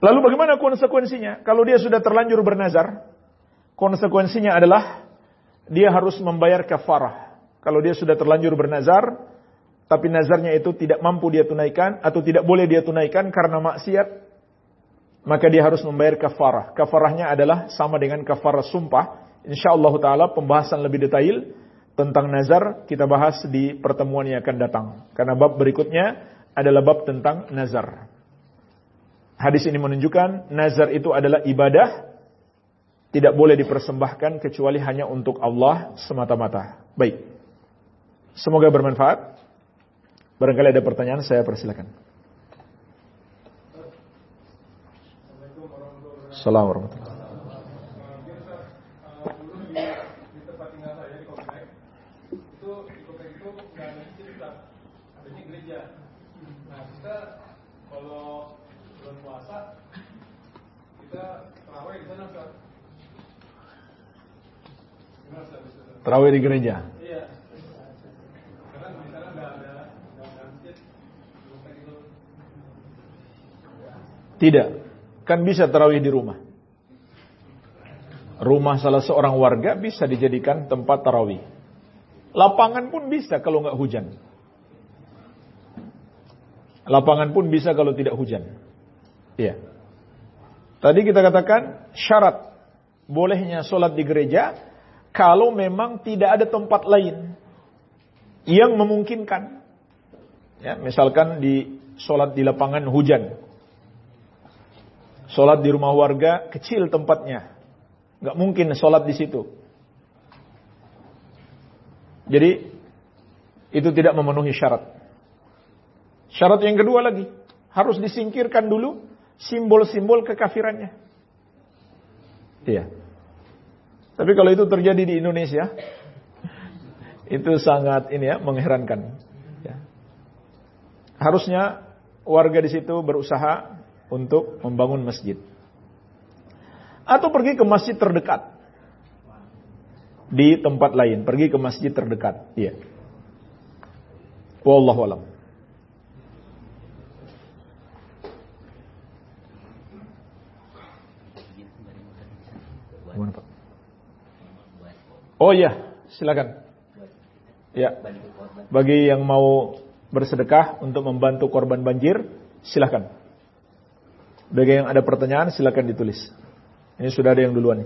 Lalu bagaimana konsekuensinya? Kalau dia sudah terlanjur bernazar, konsekuensinya adalah dia harus membayar kafarah. Kalau dia sudah terlanjur bernazar, tapi nazarnya itu tidak mampu dia tunaikan atau tidak boleh dia tunaikan karena maksiat, maka dia harus membayar kafarah. Kafarahnya adalah sama dengan kafarah sumpah. Insyaallah taala pembahasan lebih detail tentang nazar kita bahas di pertemuan yang akan datang. Karena bab berikutnya adalah bab tentang nazar. Hadis ini menunjukkan nazar itu adalah ibadah, tidak boleh dipersembahkan kecuali hanya untuk Allah semata-mata. Baik. Semoga bermanfaat. Barangkali ada pertanyaan, saya persilakan. Assalamualaikum warahmatullahi wabarakatuh. Tarawih di gereja. Iya. Karena di sana enggak ada masjid. Tidak. Kan bisa tarawih di rumah. Rumah salah seorang warga bisa dijadikan tempat tarawih. Lapangan pun bisa kalau enggak hujan. Lapangan pun bisa kalau tidak hujan. Iya. Tadi kita katakan syarat bolehnya sholat di gereja kalau memang tidak ada tempat lain yang memungkinkan. Ya, misalkan di sholat di lapangan hujan. Sholat di rumah warga kecil tempatnya. Nggak mungkin sholat di situ. Jadi itu tidak memenuhi syarat. Syarat yang kedua lagi, harus disingkirkan dulu simbol-simbol kekafirannya. Iya. Tapi kalau itu terjadi di Indonesia, itu sangat ini ya, mengherankan. Ya. Harusnya warga di situ berusaha untuk membangun masjid. Atau pergi ke masjid terdekat. Di tempat lain, pergi ke masjid terdekat. Iya. Wallahu a'lam. Gimana, Pak? Oh iya, silakan. Ya. Bagi yang mau bersedekah untuk membantu korban banjir, silakan. Bagi yang ada pertanyaan, silakan ditulis. Ini sudah ada yang duluan.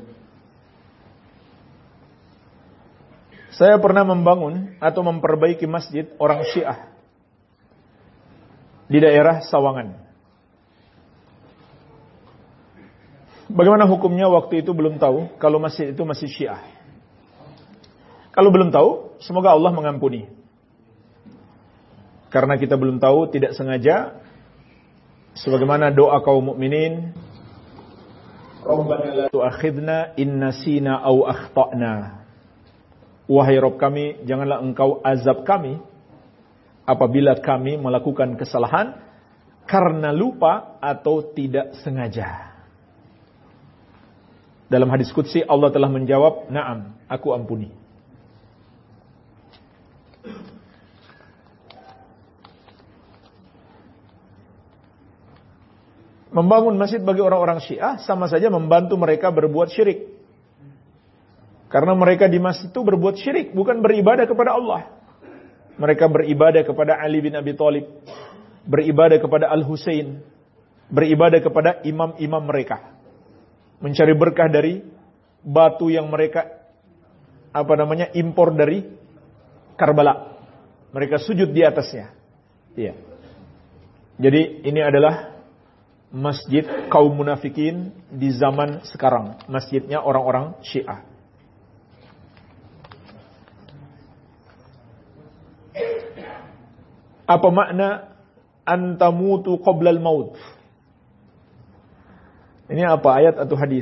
Saya pernah membangun atau memperbaiki masjid orang Syiah di daerah Sawangan. Bagaimana hukumnya waktu itu belum tahu kalau masjid itu masih Syiah. Kalau belum tahu, semoga Allah mengampuni. Karena kita belum tahu, tidak sengaja, sebagaimana doa kaum mukminin, Rabbana la tu'akhidna in nasina aw akhtana. Wahai Rabb kami, janganlah engkau azab kami apabila kami melakukan kesalahan karena lupa atau tidak sengaja. Dalam hadis qudsi Allah telah menjawab, "Na'am, aku ampuni." Membangun masjid bagi orang-orang Syiah sama saja membantu mereka berbuat syirik. Karena mereka di masjid itu berbuat syirik, bukan beribadah kepada Allah. Mereka beribadah kepada Ali bin Abi Thalib, beribadah kepada Al-Husain, beribadah kepada imam-imam mereka. Mencari berkah dari batu yang mereka apa namanya impor dari Karbala. Mereka sujud di atasnya. Iya. Jadi ini adalah masjid kaum munafikin di zaman sekarang. Masjidnya orang-orang Syiah. Apa makna antamutu qoblal maut? Ini apa, ayat atau hadis?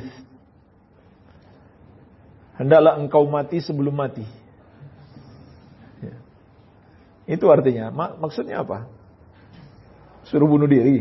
Hendaklah engkau mati sebelum mati. Ya. Itu artinya. Mak- maksudnya apa? Suruh bunuh diri.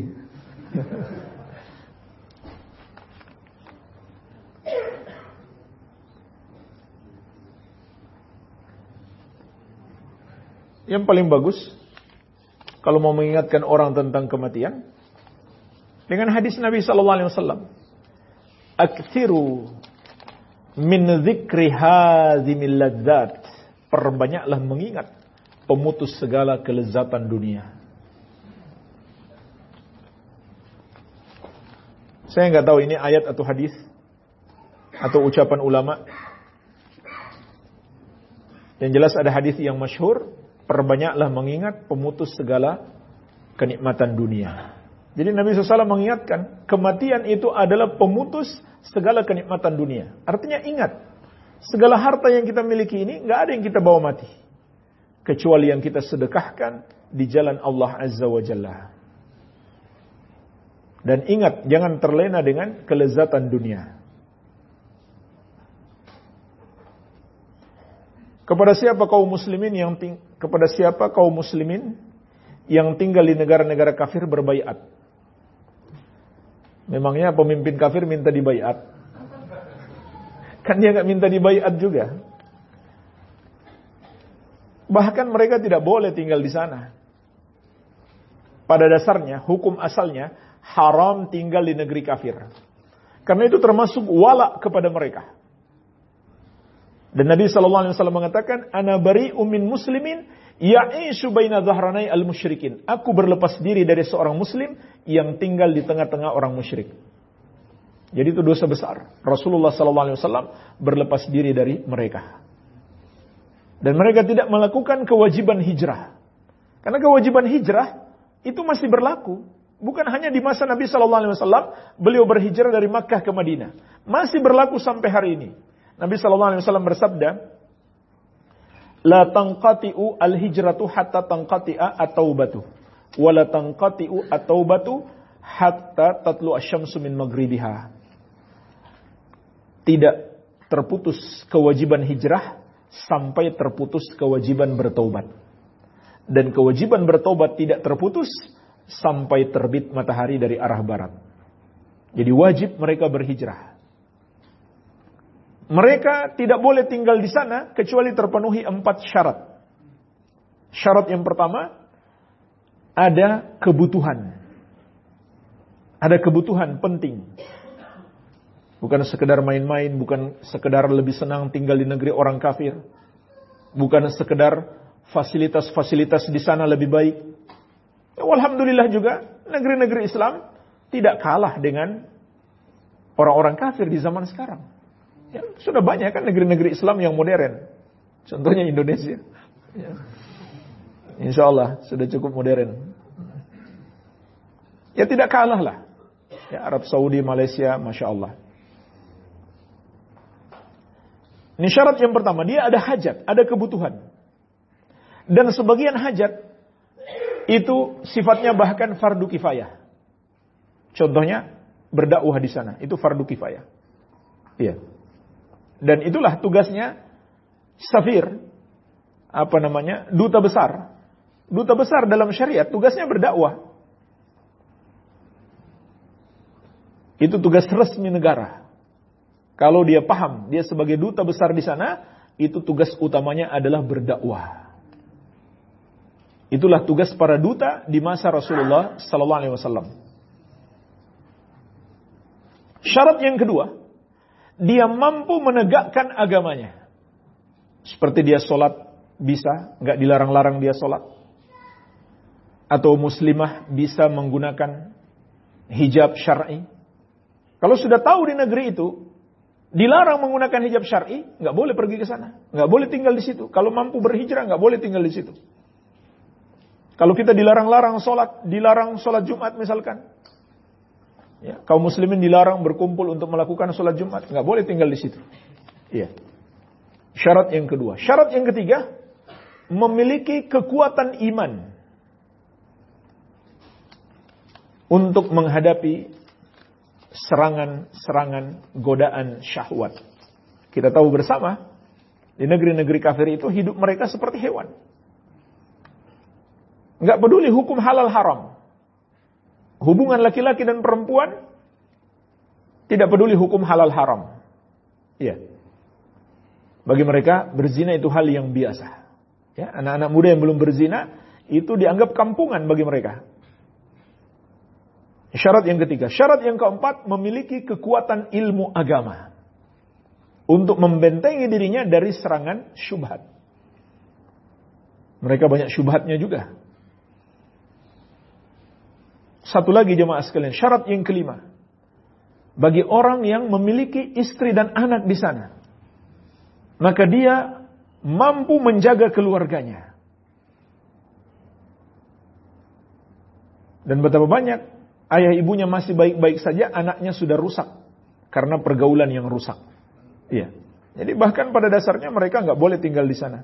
Yang paling bagus, kalau mau mengingatkan orang tentang kematian, dengan hadis Nabi sallallahu alaihi wasallam, "Aktsiru min dzikri hadzimil ladzat." Perbanyaklah mengingat pemutus segala kelezatan dunia. Saya nggak tahu ini ayat atau hadis atau ucapan ulama. Yang jelas ada hadis yang masyhur, perbanyaklah mengingat pemutus segala kenikmatan dunia. Jadi Nabi shallallahu alaihi wasallam mengingatkan, kematian itu adalah pemutus segala kenikmatan dunia. Artinya ingat, segala harta yang kita miliki ini nggak ada yang kita bawa mati, kecuali yang kita sedekahkan di jalan Allah Azza wa Jalla. Dan ingat, jangan terlena dengan kelezatan dunia. Kepada siapa kaum muslimin yang ting- kepada siapa kaum muslimin yang tinggal di negara-negara kafir berbaiat? Memangnya pemimpin kafir minta dibaiat? Kan dia nggak minta dibaiat juga. Bahkan mereka tidak boleh tinggal di sana. Pada dasarnya, hukum asalnya haram tinggal di negeri kafir. Karena itu termasuk wala kepada mereka. Dan Nabi sallallahu alaihi wasallam mengatakan, "Ana bari'um min muslimin ya'ishu baina dhahranai al-musyrikin." Aku berlepas diri dari seorang muslim yang tinggal di tengah-tengah orang musyrik. Jadi itu dosa besar. Rasulullah sallallahu alaihi wasallam berlepas diri dari mereka. Dan mereka tidak melakukan kewajiban hijrah. Karena kewajiban hijrah itu masih berlaku. Bukan hanya di masa Nabi sallallahu alaihi wasallam beliau berhijrah dari Makkah ke Madinah. Masih berlaku sampai hari ini. Nabi sallallahu alaihi wasallam bersabda, "La tanqati'u al-hijratu hatta tanqati'a at-taubatu, wa la tanqati'u at-taubatu hatta tatlu asy-syamsu min maghribiha." Tidak terputus kewajiban hijrah sampai terputus kewajiban bertaubat. Dan kewajiban bertaubat tidak terputus sampai terbit matahari dari arah barat. Jadi wajib mereka berhijrah. Mereka tidak boleh tinggal di sana kecuali terpenuhi empat syarat. Syarat yang pertama, ada kebutuhan. Ada kebutuhan penting. Bukan sekedar main-main, bukan sekedar lebih senang tinggal di negeri orang kafir. Bukan sekedar fasilitas-fasilitas di sana lebih baik. Alhamdulillah juga negeri-negeri Islam tidak kalah dengan orang-orang kafir di zaman sekarang. Ya, sudah banyak kan negeri-negeri Islam yang modern. Contohnya Indonesia. Ya. Insya Allah sudah cukup modern. Ya tidak kalah lah. Ya, Arab Saudi, Malaysia, Masya Allah. Ini syarat yang pertama. Dia ada hajat, ada kebutuhan. Dan sebagian hajat itu sifatnya bahkan fardu kifayah. Contohnya berdakwah di sana. Itu fardu kifayah. Iya. Dan itulah tugasnya safir, apa namanya, duta besar. Duta besar dalam syariat tugasnya berdakwah. Itu tugas resmi negara. Kalau dia paham, dia sebagai duta besar di sana, itu tugas utamanya adalah berdakwah. Itulah tugas para duta di masa Rasulullah sallallahu alaihi wasallam. Syarat yang kedua, dia mampu menegakkan agamanya. Seperti dia sholat bisa, nggak dilarang-larang dia sholat. Atau muslimah bisa menggunakan hijab syar'i. Kalau sudah tahu di negeri itu dilarang menggunakan hijab syar'i, nggak boleh pergi ke sana, nggak boleh tinggal di situ. Kalau mampu berhijrah, nggak boleh tinggal di situ. Kalau kita dilarang-larang sholat, dilarang sholat Jumat misalkan. Ya, kaum muslimin dilarang berkumpul untuk melakukan sholat Jumat, nggak boleh tinggal di situ. Iya. Syarat yang kedua. Syarat yang ketiga, memiliki kekuatan iman untuk menghadapi serangan-serangan godaan syahwat. Kita tahu bersama, di negeri-negeri kafir itu hidup mereka seperti hewan. Nggak peduli hukum halal haram. Hubungan laki-laki dan perempuan tidak peduli hukum halal haram. Iya. Bagi mereka berzina itu hal yang biasa. Ya, anak-anak muda yang belum berzina itu dianggap kampungan bagi mereka. Syarat yang ketiga. Syarat yang keempat, memiliki kekuatan ilmu agama untuk membentengi dirinya dari serangan syubhat. Mereka banyak syubhatnya juga. Satu lagi jemaah sekalian, syarat yang kelima. Bagi orang yang memiliki istri dan anak di sana, maka dia mampu menjaga keluarganya. Dan betapa banyak ayah ibunya masih baik-baik saja, anaknya sudah rusak karena pergaulan yang rusak. Iya. Jadi bahkan pada dasarnya mereka nggak boleh tinggal di sana.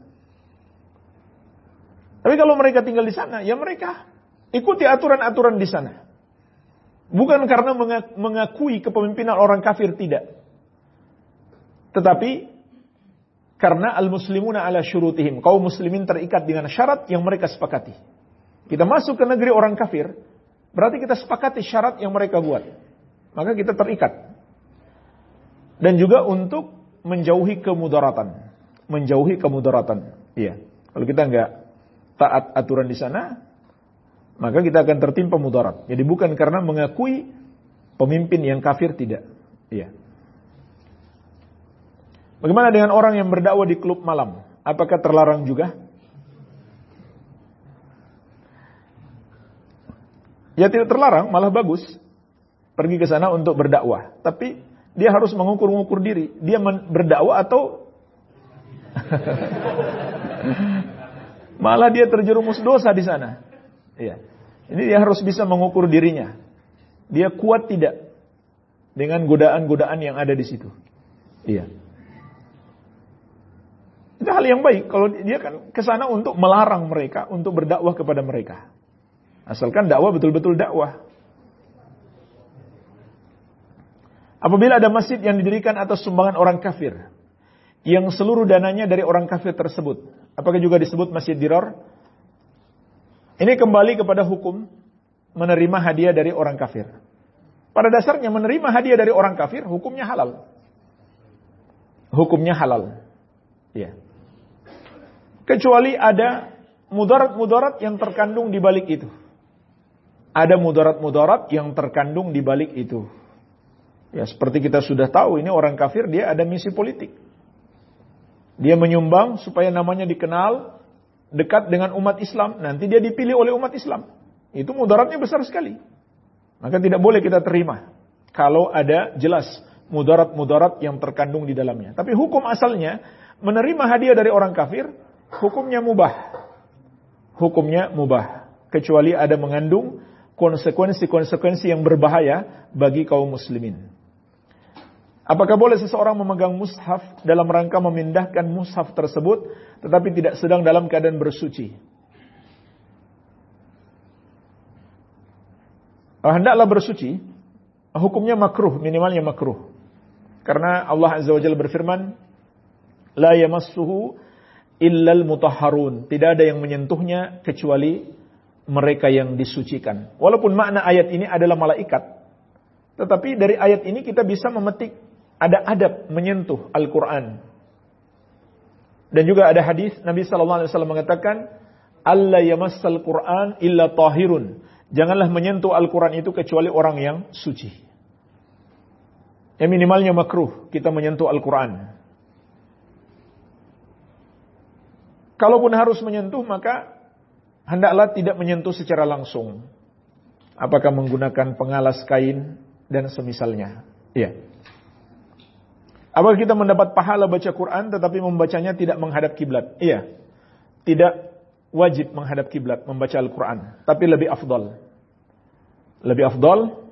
Tapi kalau mereka tinggal di sana, ya mereka ikuti aturan-aturan di sana. Bukan karena mengakui kepemimpinan orang kafir, tidak. Tetapi karena al-muslimuna ala syurutihim, kaum muslimin terikat dengan syarat yang mereka sepakati. Kita masuk ke negeri orang kafir, berarti kita sepakati syarat yang mereka buat. Maka kita terikat. Dan juga untuk menjauhi kemudaratan. Menjauhi kemudaratan. Iya. Kalau kita enggak taat aturan di sana, maka kita akan tertimpa mudarat. Jadi bukan karena mengakui pemimpin yang kafir, tidak. Iya. Bagaimana dengan orang yang berdakwah di klub malam? Apakah terlarang juga? Ya tidak terlarang, malah bagus. Pergi ke sana untuk berdakwah. Tapi dia harus mengukur-ngukur diri. Dia berdakwah atau malah dia terjerumus dosa di sana. Iya. Ini dia harus bisa mengukur dirinya. Dia kuat tidak dengan godaan-godaan yang ada di situ. Iya. Itu hal yang baik kalau dia kan ke sana untuk melarang mereka untuk berdakwah kepada mereka. Asalkan dakwah betul-betul dakwah. Apabila ada masjid yang didirikan atas sumbangan orang kafir, yang seluruh dananya dari orang kafir tersebut, apakah juga disebut masjid dirar? Ini kembali kepada hukum menerima hadiah dari orang kafir. Pada dasarnya menerima hadiah dari orang kafir hukumnya halal. Hukumnya halal. Ya. Kecuali ada mudarat-mudarat yang terkandung di balik itu. Ada mudarat-mudarat yang terkandung di balik itu. Ya, seperti kita sudah tahu, ini orang kafir, dia ada misi politik. Dia menyumbang supaya namanya dikenal, dekat dengan umat Islam, nanti dia dipilih oleh umat Islam. Itu mudaratnya besar sekali. Maka tidak boleh kita terima kalau ada jelas mudarat-mudarat yang terkandung di dalamnya. Tapi hukum asalnya, menerima hadiah dari orang kafir, hukumnya mubah. Hukumnya mubah. Kecuali ada mengandung konsekuensi-konsekuensi yang berbahaya bagi kaum muslimin. Apakah boleh seseorang memegang mushaf dalam rangka memindahkan mushaf tersebut tetapi tidak sedang dalam keadaan bersuci? Hendaklah bersuci, hukumnya makruh, minimalnya makruh. Karena Allah Azza wa Jalla berfirman, la yamassuhu illal mutahharun. Tidak ada yang menyentuhnya kecuali mereka yang disucikan. Walaupun makna ayat ini adalah malaikat, tetapi dari ayat ini kita bisa memetik ada adab menyentuh Al-Quran. Dan juga ada hadis Nabi sallallahu alaihi wasallam mengatakan, alla yamassal Quran illa tahirun. Janganlah menyentuh Al-Quran itu kecuali orang yang suci. Ya minimalnya makruh kita menyentuh Al-Quran. Kalaupun harus menyentuh, maka hendaklah tidak menyentuh secara langsung. Apakah menggunakan pengalas kain dan semisalnya. Iya. Apakah kita mendapat pahala baca Quran tetapi membacanya tidak menghadap kiblat? Iya. Tidak wajib menghadap kiblat membaca Al-Quran, tapi lebih afdal. Lebih afdal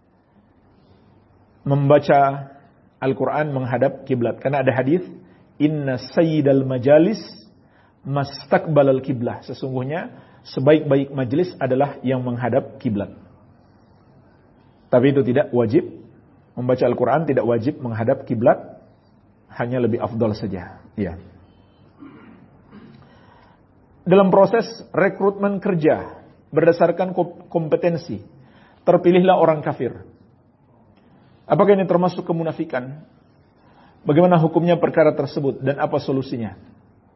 membaca Al-Quran menghadap kiblat. Karena ada hadis, inna sayyidal majalis mastaqbalal kiblah. Sesungguhnya sebaik-baik majelis adalah yang menghadap kiblat. Tapi itu tidak wajib. Membaca Al-Quran tidak wajib menghadap kiblat, hanya lebih afdal saja. Ya. Dalam proses rekrutmen kerja berdasarkan kompetensi, terpilihlah orang kafir. Apakah ini termasuk kemunafikan? Bagaimana hukumnya perkara tersebut dan apa solusinya?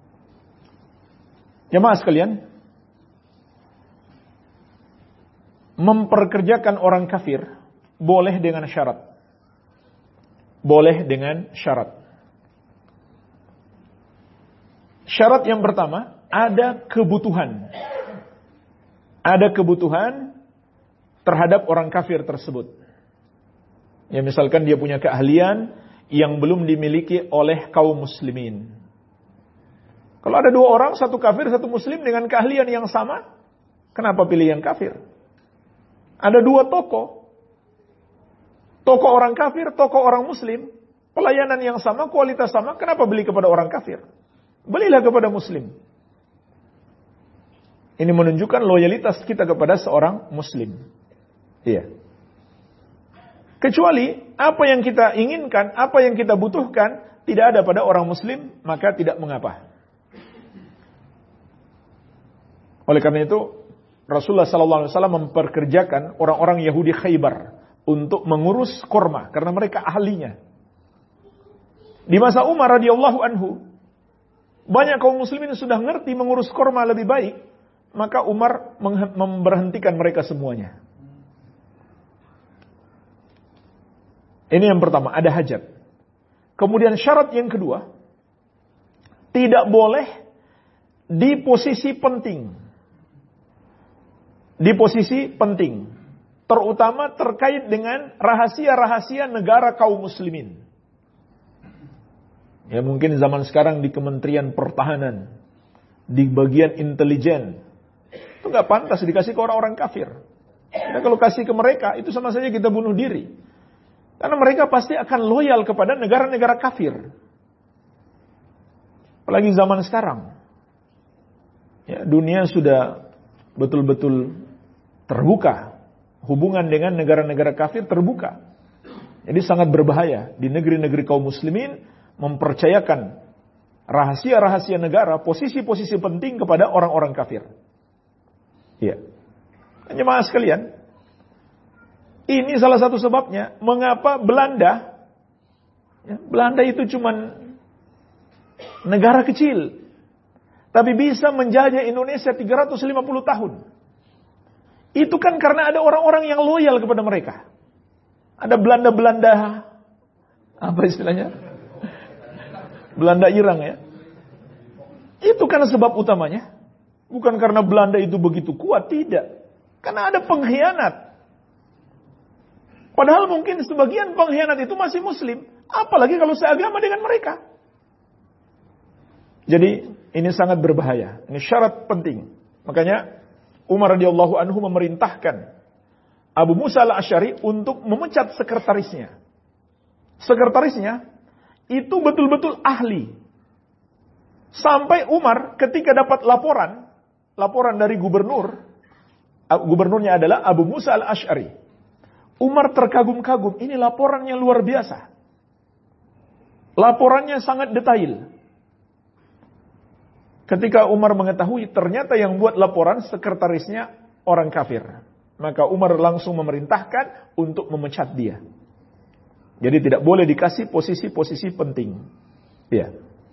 Jemaah sekalian, memperkerjakan orang kafir boleh dengan syarat. Boleh dengan syarat. Syarat yang pertama, ada kebutuhan. Ada kebutuhan terhadap orang kafir tersebut. Ya, misalkan dia punya keahlian yang belum dimiliki oleh kaum muslimin. Kalau ada dua orang, satu kafir, satu muslim dengan keahlian yang sama, kenapa pilih yang kafir? Ada dua toko. Toko orang kafir, toko orang muslim. Pelayanan yang sama, kualitas sama, kenapa beli kepada orang kafir? Belilah kepada muslim. Ini menunjukkan loyalitas kita kepada seorang muslim. Iya. Kecuali apa yang kita inginkan, apa yang kita butuhkan tidak ada pada orang muslim, maka tidak mengapa. Oleh karena itu, Rasulullah sallallahu alaihi wasallam memperkerjakan orang-orang Yahudi Khaybar untuk mengurus kurma karena mereka ahlinya. Di masa Umar radhiyallahu anhu, banyak kaum muslimin sudah ngerti mengurus kurma lebih baik, maka Umar memberhentikan mereka semuanya. Ini yang pertama, ada hajat. Kemudian syarat yang kedua, tidak boleh di posisi penting. Di posisi penting. Terutama terkait dengan rahasia-rahasia negara kaum muslimin. Ya mungkin zaman sekarang di Kementerian Pertahanan, di bagian intelijen, itu gak pantas dikasih ke orang-orang kafir. Karena kalau kasih ke mereka, itu sama saja kita bunuh diri. Karena mereka pasti akan loyal kepada negara-negara kafir. Apalagi zaman sekarang. Ya, dunia sudah betul-betul terbuka. Hubungan dengan negara-negara kafir terbuka. Jadi sangat berbahaya. Di negeri-negeri kaum muslimin mempercayakan rahasia-rahasia negara, posisi-posisi penting kepada orang-orang kafir. Ya. Jemaah sekalian, ini salah satu sebabnya mengapa Belanda, ya, Belanda itu cuman negara kecil, tapi bisa menjajah Indonesia tiga ratus lima puluh tahun. Itu kan karena ada orang-orang yang loyal kepada mereka. Ada Belanda-Belanda, apa istilahnya? Belanda Irang ya. Itu kan sebab utamanya. Bukan karena Belanda itu begitu kuat, tidak. Karena ada pengkhianat. Padahal mungkin sebagian pengkhianat itu masih muslim. Apalagi kalau seagama dengan mereka. Jadi ini sangat berbahaya. Ini syarat penting. Makanya Umar radhiyallahu anhu memerintahkan Abu Musa al-Asy'ari untuk memecat sekretarisnya. Sekretarisnya itu betul-betul ahli. Sampai Umar ketika dapat laporan, laporan dari gubernur, gubernurnya adalah Abu Musa al-Asy'ari. Umar terkagum-kagum, ini laporannya luar biasa. Laporannya sangat detail. Ketika Umar mengetahui ternyata yang buat laporan sekretarisnya orang kafir, maka Umar langsung memerintahkan untuk memecat dia. Jadi tidak boleh dikasih posisi-posisi penting. Ya.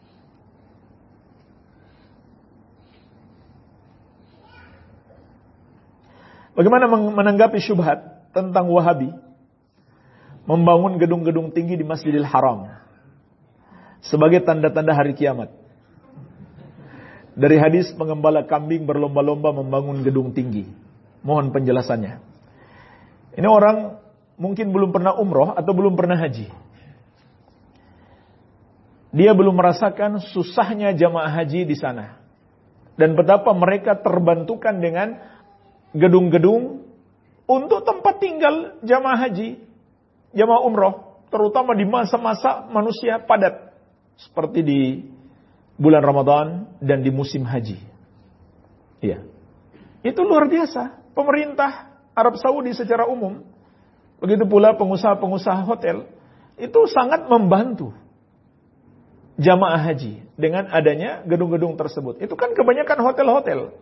Bagaimana menanggapi syubhat tentang Wahabi membangun gedung-gedung tinggi di Masjidil Haram sebagai tanda-tanda hari kiamat? Dari hadis pengembala kambing berlomba-lomba membangun gedung tinggi. Mohon penjelasannya. Ini orang mungkin belum pernah umroh atau belum pernah haji. Dia belum merasakan susahnya jamaah haji di sana. Dan betapa mereka terbantukan dengan gedung-gedung untuk tempat tinggal jamaah haji, jamaah umroh, terutama di masa-masa manusia padat, seperti di bulan Ramadan dan di musim haji. Iya. Itu luar biasa. Pemerintah Arab Saudi secara umum, begitu pula pengusaha-pengusaha hotel, itu sangat membantu jamaah haji dengan adanya gedung-gedung tersebut. Itu kan kebanyakan hotel-hotel.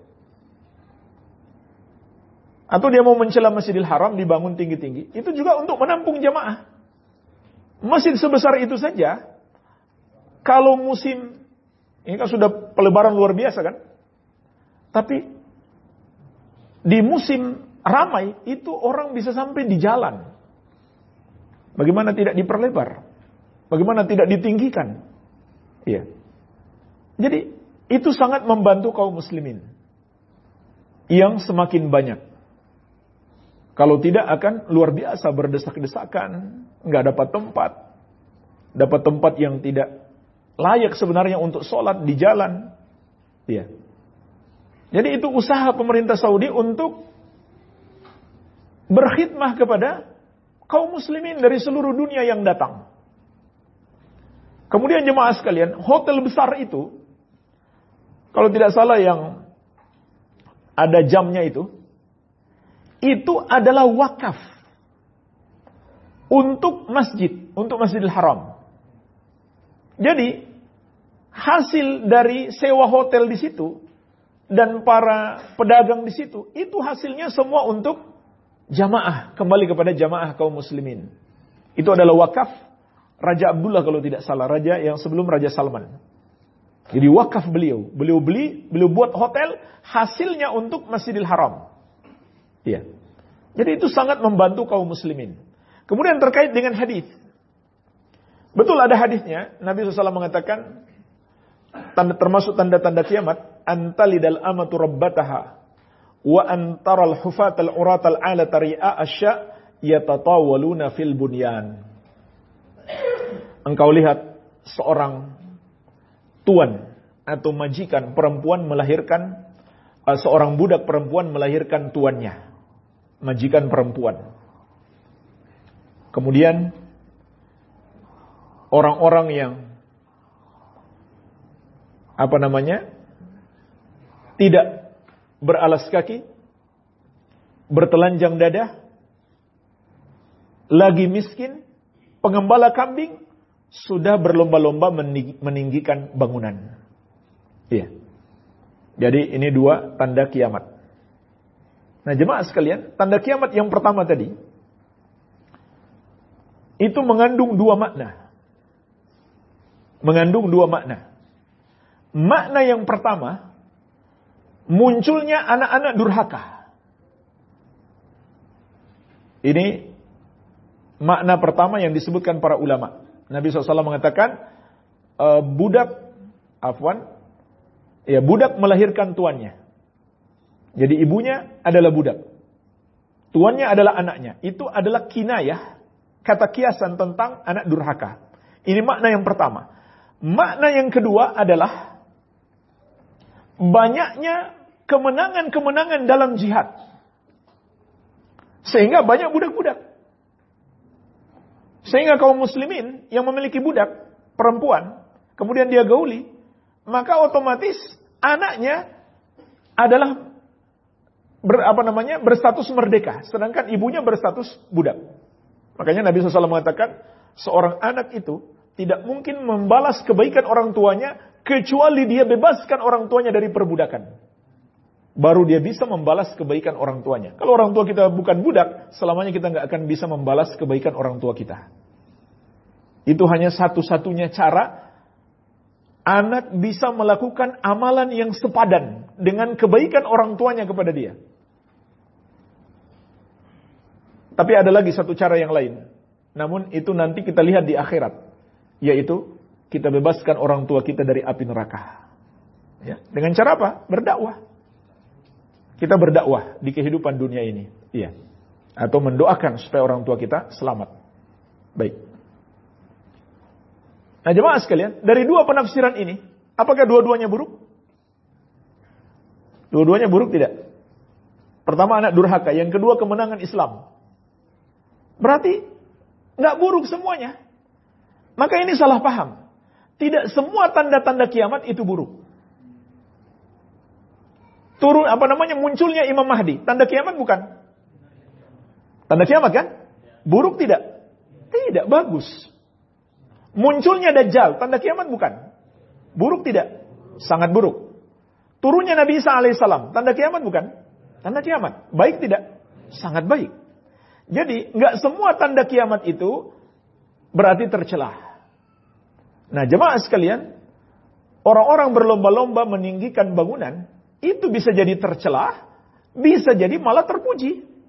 Atau dia mau mencela Masjidil Haram dibangun tinggi-tinggi. Itu juga untuk menampung jamaah. Masjid sebesar itu saja, kalau musim, ini kan sudah pelebaran luar biasa kan. Tapi di musim ramai, itu orang bisa sampai di jalan. Bagaimana tidak diperlebar? Bagaimana tidak ditinggikan? Iya. Jadi itu sangat membantu kaum muslimin yang semakin banyak. Kalau tidak akan luar biasa berdesak-desakan, nggak dapat tempat, dapat tempat yang tidak layak sebenarnya untuk sholat di jalan. Iya. Jadi itu usaha pemerintah Saudi untuk berkhidmah kepada kaum muslimin dari seluruh dunia yang datang. Kemudian jemaah sekalian, hotel besar itu, kalau tidak salah yang ada jamnya itu, itu adalah wakaf untuk masjid, untuk Masjidil Haram. Jadi, hasil dari sewa hotel di situ, dan para pedagang di situ, itu hasilnya semua untuk jamaah, kembali kepada jamaah kaum muslimin. Itu adalah wakaf Raja Abdullah kalau tidak salah, raja yang sebelum Raja Salman. Jadi wakaf beliau, beliau beli, beliau buat hotel, hasilnya untuk Masjidil Haram. Iya. Jadi itu sangat membantu kaum muslimin. Kemudian terkait dengan hadis, betul ada hadisnya, Nabi shallallahu alaihi wasallam mengatakan, tanda, termasuk tanda-tanda kiamat, antalidal amatu rabbataha wa antaral hufatal uratal ala tari'a asya yatatawaluna fil bunyan. Engkau lihat seorang tuan atau majikan perempuan melahirkan, uh, seorang budak perempuan melahirkan tuannya, majikan perempuan. Kemudian orang-orang yang apa namanya tidak beralas kaki, bertelanjang dada, lagi miskin, pengembala kambing, sudah berlomba-lomba meninggikan bangunan. Iya. Jadi ini dua tanda kiamat. Nah jemaah sekalian, tanda kiamat yang pertama tadi, itu mengandung dua makna. Mengandung dua makna. Makna yang pertama, munculnya anak-anak durhaka. Ini makna pertama yang disebutkan para ulama. Nabi shallallahu alaihi wasallam mengatakan, e, budak, afwan, ya budak melahirkan tuannya. Jadi ibunya adalah budak. Tuannya adalah anaknya. Itu adalah kinayah, kata kiasan tentang anak durhaka. Ini makna yang pertama. Makna yang kedua adalah banyaknya kemenangan-kemenangan dalam jihad. Sehingga banyak budak-budak. Sehingga kaum muslimin yang memiliki budak perempuan, kemudian dia gauli, maka otomatis anaknya adalah ber, apa namanya berstatus merdeka, sedangkan ibunya berstatus budak. Makanya Nabi shallallahu alaihi wasallam mengatakan, seorang anak itu tidak mungkin membalas kebaikan orang tuanya kecuali dia bebaskan orang tuanya dari perbudakan. Baru dia bisa membalas kebaikan orang tuanya. Kalau orang tua kita bukan budak, selamanya kita nggak akan bisa membalas kebaikan orang tua kita. Itu hanya satu-satunya cara anak bisa melakukan amalan yang sepadan dengan kebaikan orang tuanya kepada dia. Tapi ada lagi satu cara yang lain. Namun itu nanti kita lihat di akhirat. Yaitu kita bebaskan orang tua kita dari api neraka. Ya, dengan cara apa? Berdakwah. Kita berdakwah di kehidupan dunia ini. Iya. Atau mendoakan supaya orang tua kita selamat. Baik. Nah jemaah sekalian, dari dua penafsiran ini, apakah dua-duanya buruk? Dua-duanya buruk tidak? Pertama anak durhaka, yang kedua kemenangan Islam. Berarti nggak buruk semuanya. Maka ini salah paham. Tidak semua tanda-tanda kiamat itu buruk. Turun apa namanya munculnya Imam Mahdi, tanda kiamat bukan? Tanda kiamat kan? Buruk tidak? Tidak, bagus. Munculnya Dajjal, tanda kiamat bukan? Buruk tidak? Sangat buruk. Turunnya Nabi Isa alaihissalam, tanda kiamat bukan? Tanda kiamat. Baik tidak? Sangat baik. Jadi nggak semua tanda kiamat itu berarti tercelah. Nah jemaah sekalian, orang-orang berlomba-lomba meninggikan bangunan, itu bisa jadi tercelah, bisa jadi malah terpuji.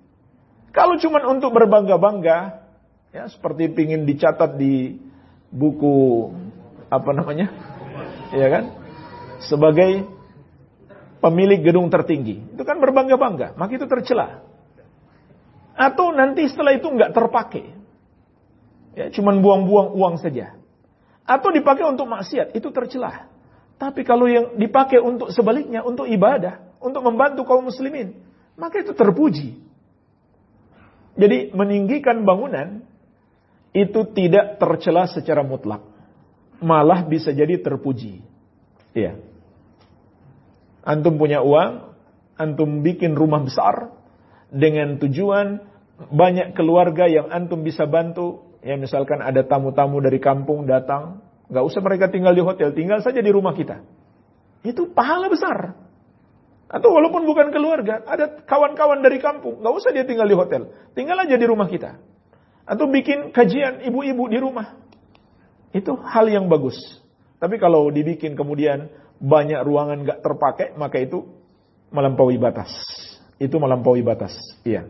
Kalau cuma untuk berbangga-bangga, ya seperti pingin dicatat di buku apa namanya, ya kan, sebagai pemilik gedung tertinggi, itu kan berbangga-bangga, maka itu tercela. Atau nanti setelah itu nggak terpakai, ya cuman buang-buang uang saja. Atau dipakai untuk maksiat, itu tercela. Tapi kalau yang dipakai untuk sebaliknya, untuk ibadah, untuk membantu kaum muslimin, maka itu terpuji. Jadi meninggikan bangunan itu tidak tercela secara mutlak, malah bisa jadi terpuji. Iya. Antum punya uang, antum bikin rumah besar dengan tujuan banyak keluarga yang antum bisa bantu. Ya misalkan ada tamu-tamu dari kampung datang, nggak usah mereka tinggal di hotel, tinggal saja di rumah kita. Itu pahala besar. Atau walaupun bukan keluarga, ada kawan-kawan dari kampung, nggak usah dia tinggal di hotel, tinggal aja di rumah kita. Atau bikin kajian ibu-ibu di rumah. Itu hal yang bagus. Tapi kalau dibikin kemudian banyak ruangan gak terpakai, maka itu melampaui batas. Itu melampaui batas. Iya.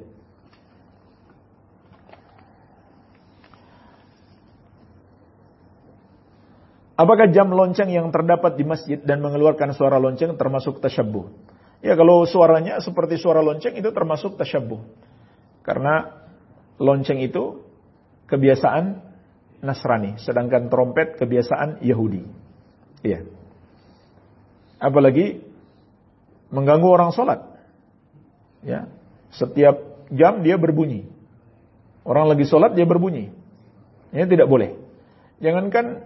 Apakah jam lonceng yang terdapat di masjid dan mengeluarkan suara lonceng termasuk tasyabbuh? Ya, kalau suaranya seperti suara lonceng itu termasuk tasyabbuh. Karena lonceng itu kebiasaan Nasrani, sedangkan trompet kebiasaan Yahudi. Iya. Apalagi mengganggu orang sholat. Ya, setiap jam dia berbunyi. Orang lagi sholat dia berbunyi. Ini tidak boleh. Jangankan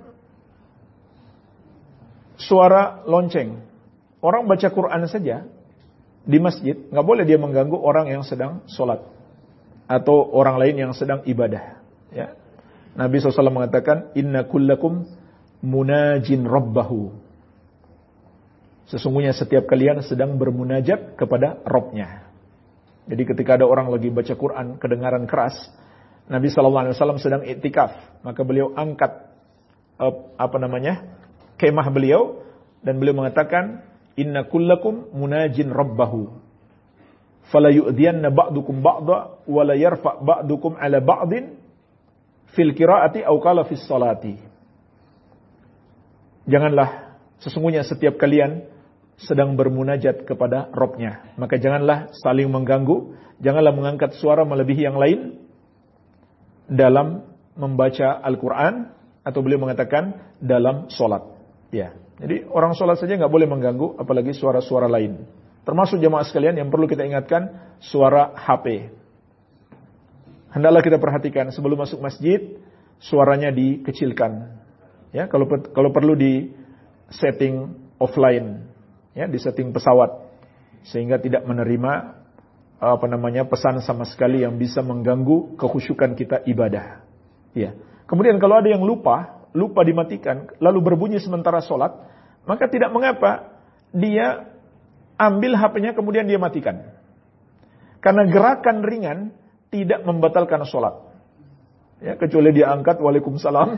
suara lonceng, orang baca Quran saja di masjid nggak boleh dia mengganggu orang yang sedang sholat atau orang lain yang sedang ibadah. Ya. Nabi shallallahu alaihi wasallam mengatakan, Inna kullakum munajin rabbahu. Sesungguhnya setiap kalian sedang bermunajat kepada Rabb-nya. Jadi ketika ada orang lagi baca Quran, kedengaran keras, Nabi shallallahu alaihi wasallam sedang iktikaf, maka beliau angkat uh, apa namanya kemah beliau dan beliau mengatakan, Inna kullakum munajin rabbahu. Fala yu'dhiyanna ba'dukum ba'da wa la yarfa' ba'dukum 'ala ba'din fil qira'ati aw qala fis salati. Janganlah, sesungguhnya setiap kalian sedang bermunajat kepada Rabb-nya, maka janganlah saling mengganggu, janganlah mengangkat suara melebihi yang lain dalam membaca Al-Quran, atau beliau mengatakan dalam sholat. Ya, jadi orang sholat saja nggak boleh mengganggu, apalagi suara-suara lain. Termasuk jemaah sekalian yang perlu kita ingatkan, suara H P. Hendaklah kita perhatikan sebelum masuk masjid, suaranya dikecilkan. Ya, kalau kalau perlu di setting offline, ya, di setting pesawat, sehingga tidak menerima apa namanya pesan sama sekali yang bisa mengganggu kekhusyukan kita ibadah. Ya. Kemudian kalau ada yang lupa, lupa dimatikan, lalu berbunyi sementara sholat, maka tidak mengapa dia ambil H P-nya kemudian dia matikan. Karena gerakan ringan tidak membatalkan sholat. Ya, kecuali dia angkat, waalaikumsalam,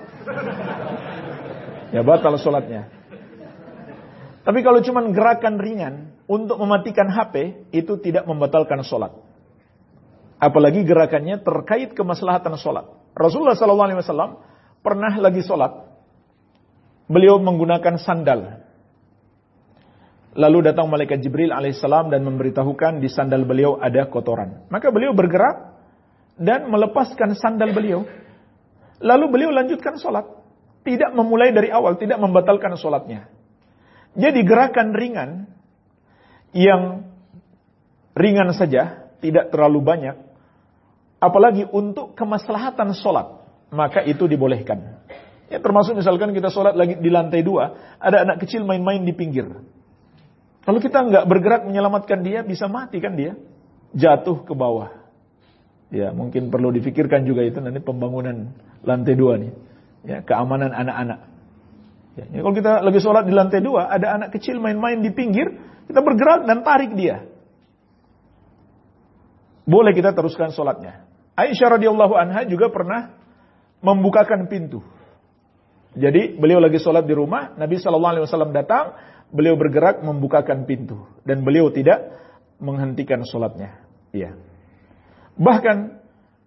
ya batal sholatnya. Tapi kalau cuma gerakan ringan untuk mematikan H P, itu tidak membatalkan sholat. Apalagi gerakannya terkait kemaslahatan sholat. Rasulullah shallallahu alaihi wasallam pernah lagi sholat, beliau menggunakan sandal. Lalu datang malaikat Jibril alaihissalam dan memberitahukan di sandal beliau ada kotoran. Maka beliau bergerak dan melepaskan sandal beliau. Lalu beliau lanjutkan sholat. Tidak memulai dari awal, tidak membatalkan sholatnya. Jadi gerakan ringan, yang ringan saja, tidak terlalu banyak, apalagi untuk kemaslahatan sholat, maka itu dibolehkan. Ya, termasuk misalkan kita sholat lagi di lantai dua, ada anak kecil main-main di pinggir. Kalau kita nggak bergerak menyelamatkan dia, bisa mati kan dia, jatuh ke bawah. Ya, mungkin perlu difikirkan juga itu nanti pembangunan lantai dua nih, ya, keamanan anak-anak. Ya, kalau kita lagi sholat di lantai dua, ada anak kecil main-main di pinggir, kita bergerak dan tarik dia. Boleh kita teruskan sholatnya. Aisyah radhiyallahu anha juga pernah membukakan pintu. Jadi beliau lagi sholat di rumah, Nabi shallallahu alaihi wasallam datang, beliau bergerak membukakan pintu dan beliau tidak menghentikan sholatnya. Iya. Bahkan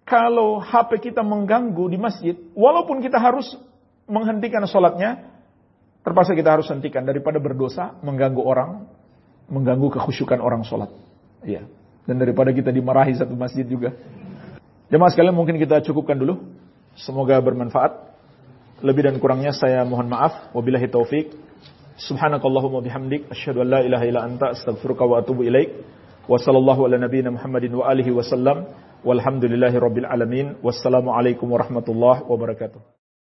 kalau H P kita mengganggu di masjid, walaupun kita harus menghentikan sholatnya, terpaksa kita harus hentikan daripada berdosa, mengganggu orang, mengganggu kekhusyukan orang sholat. Iya. Dan daripada kita dimarahi satu masjid juga. Jemaah sekalian, mungkin kita cukupkan dulu. Semoga bermanfaat. Lebih dan kurangnya saya mohon maaf. Wabillahi taufik. Subhanakallahumma bihamdik. Asyhadu an la ilaha illa anta astaghfiruka wa atubu ilaik. Wa sallallahu ala nabiyyina Muhammadin wa alihi wa sallam. Walhamdulillahi rabbil alamin. Wassalamualaikum warahmatullahi wabarakatuh.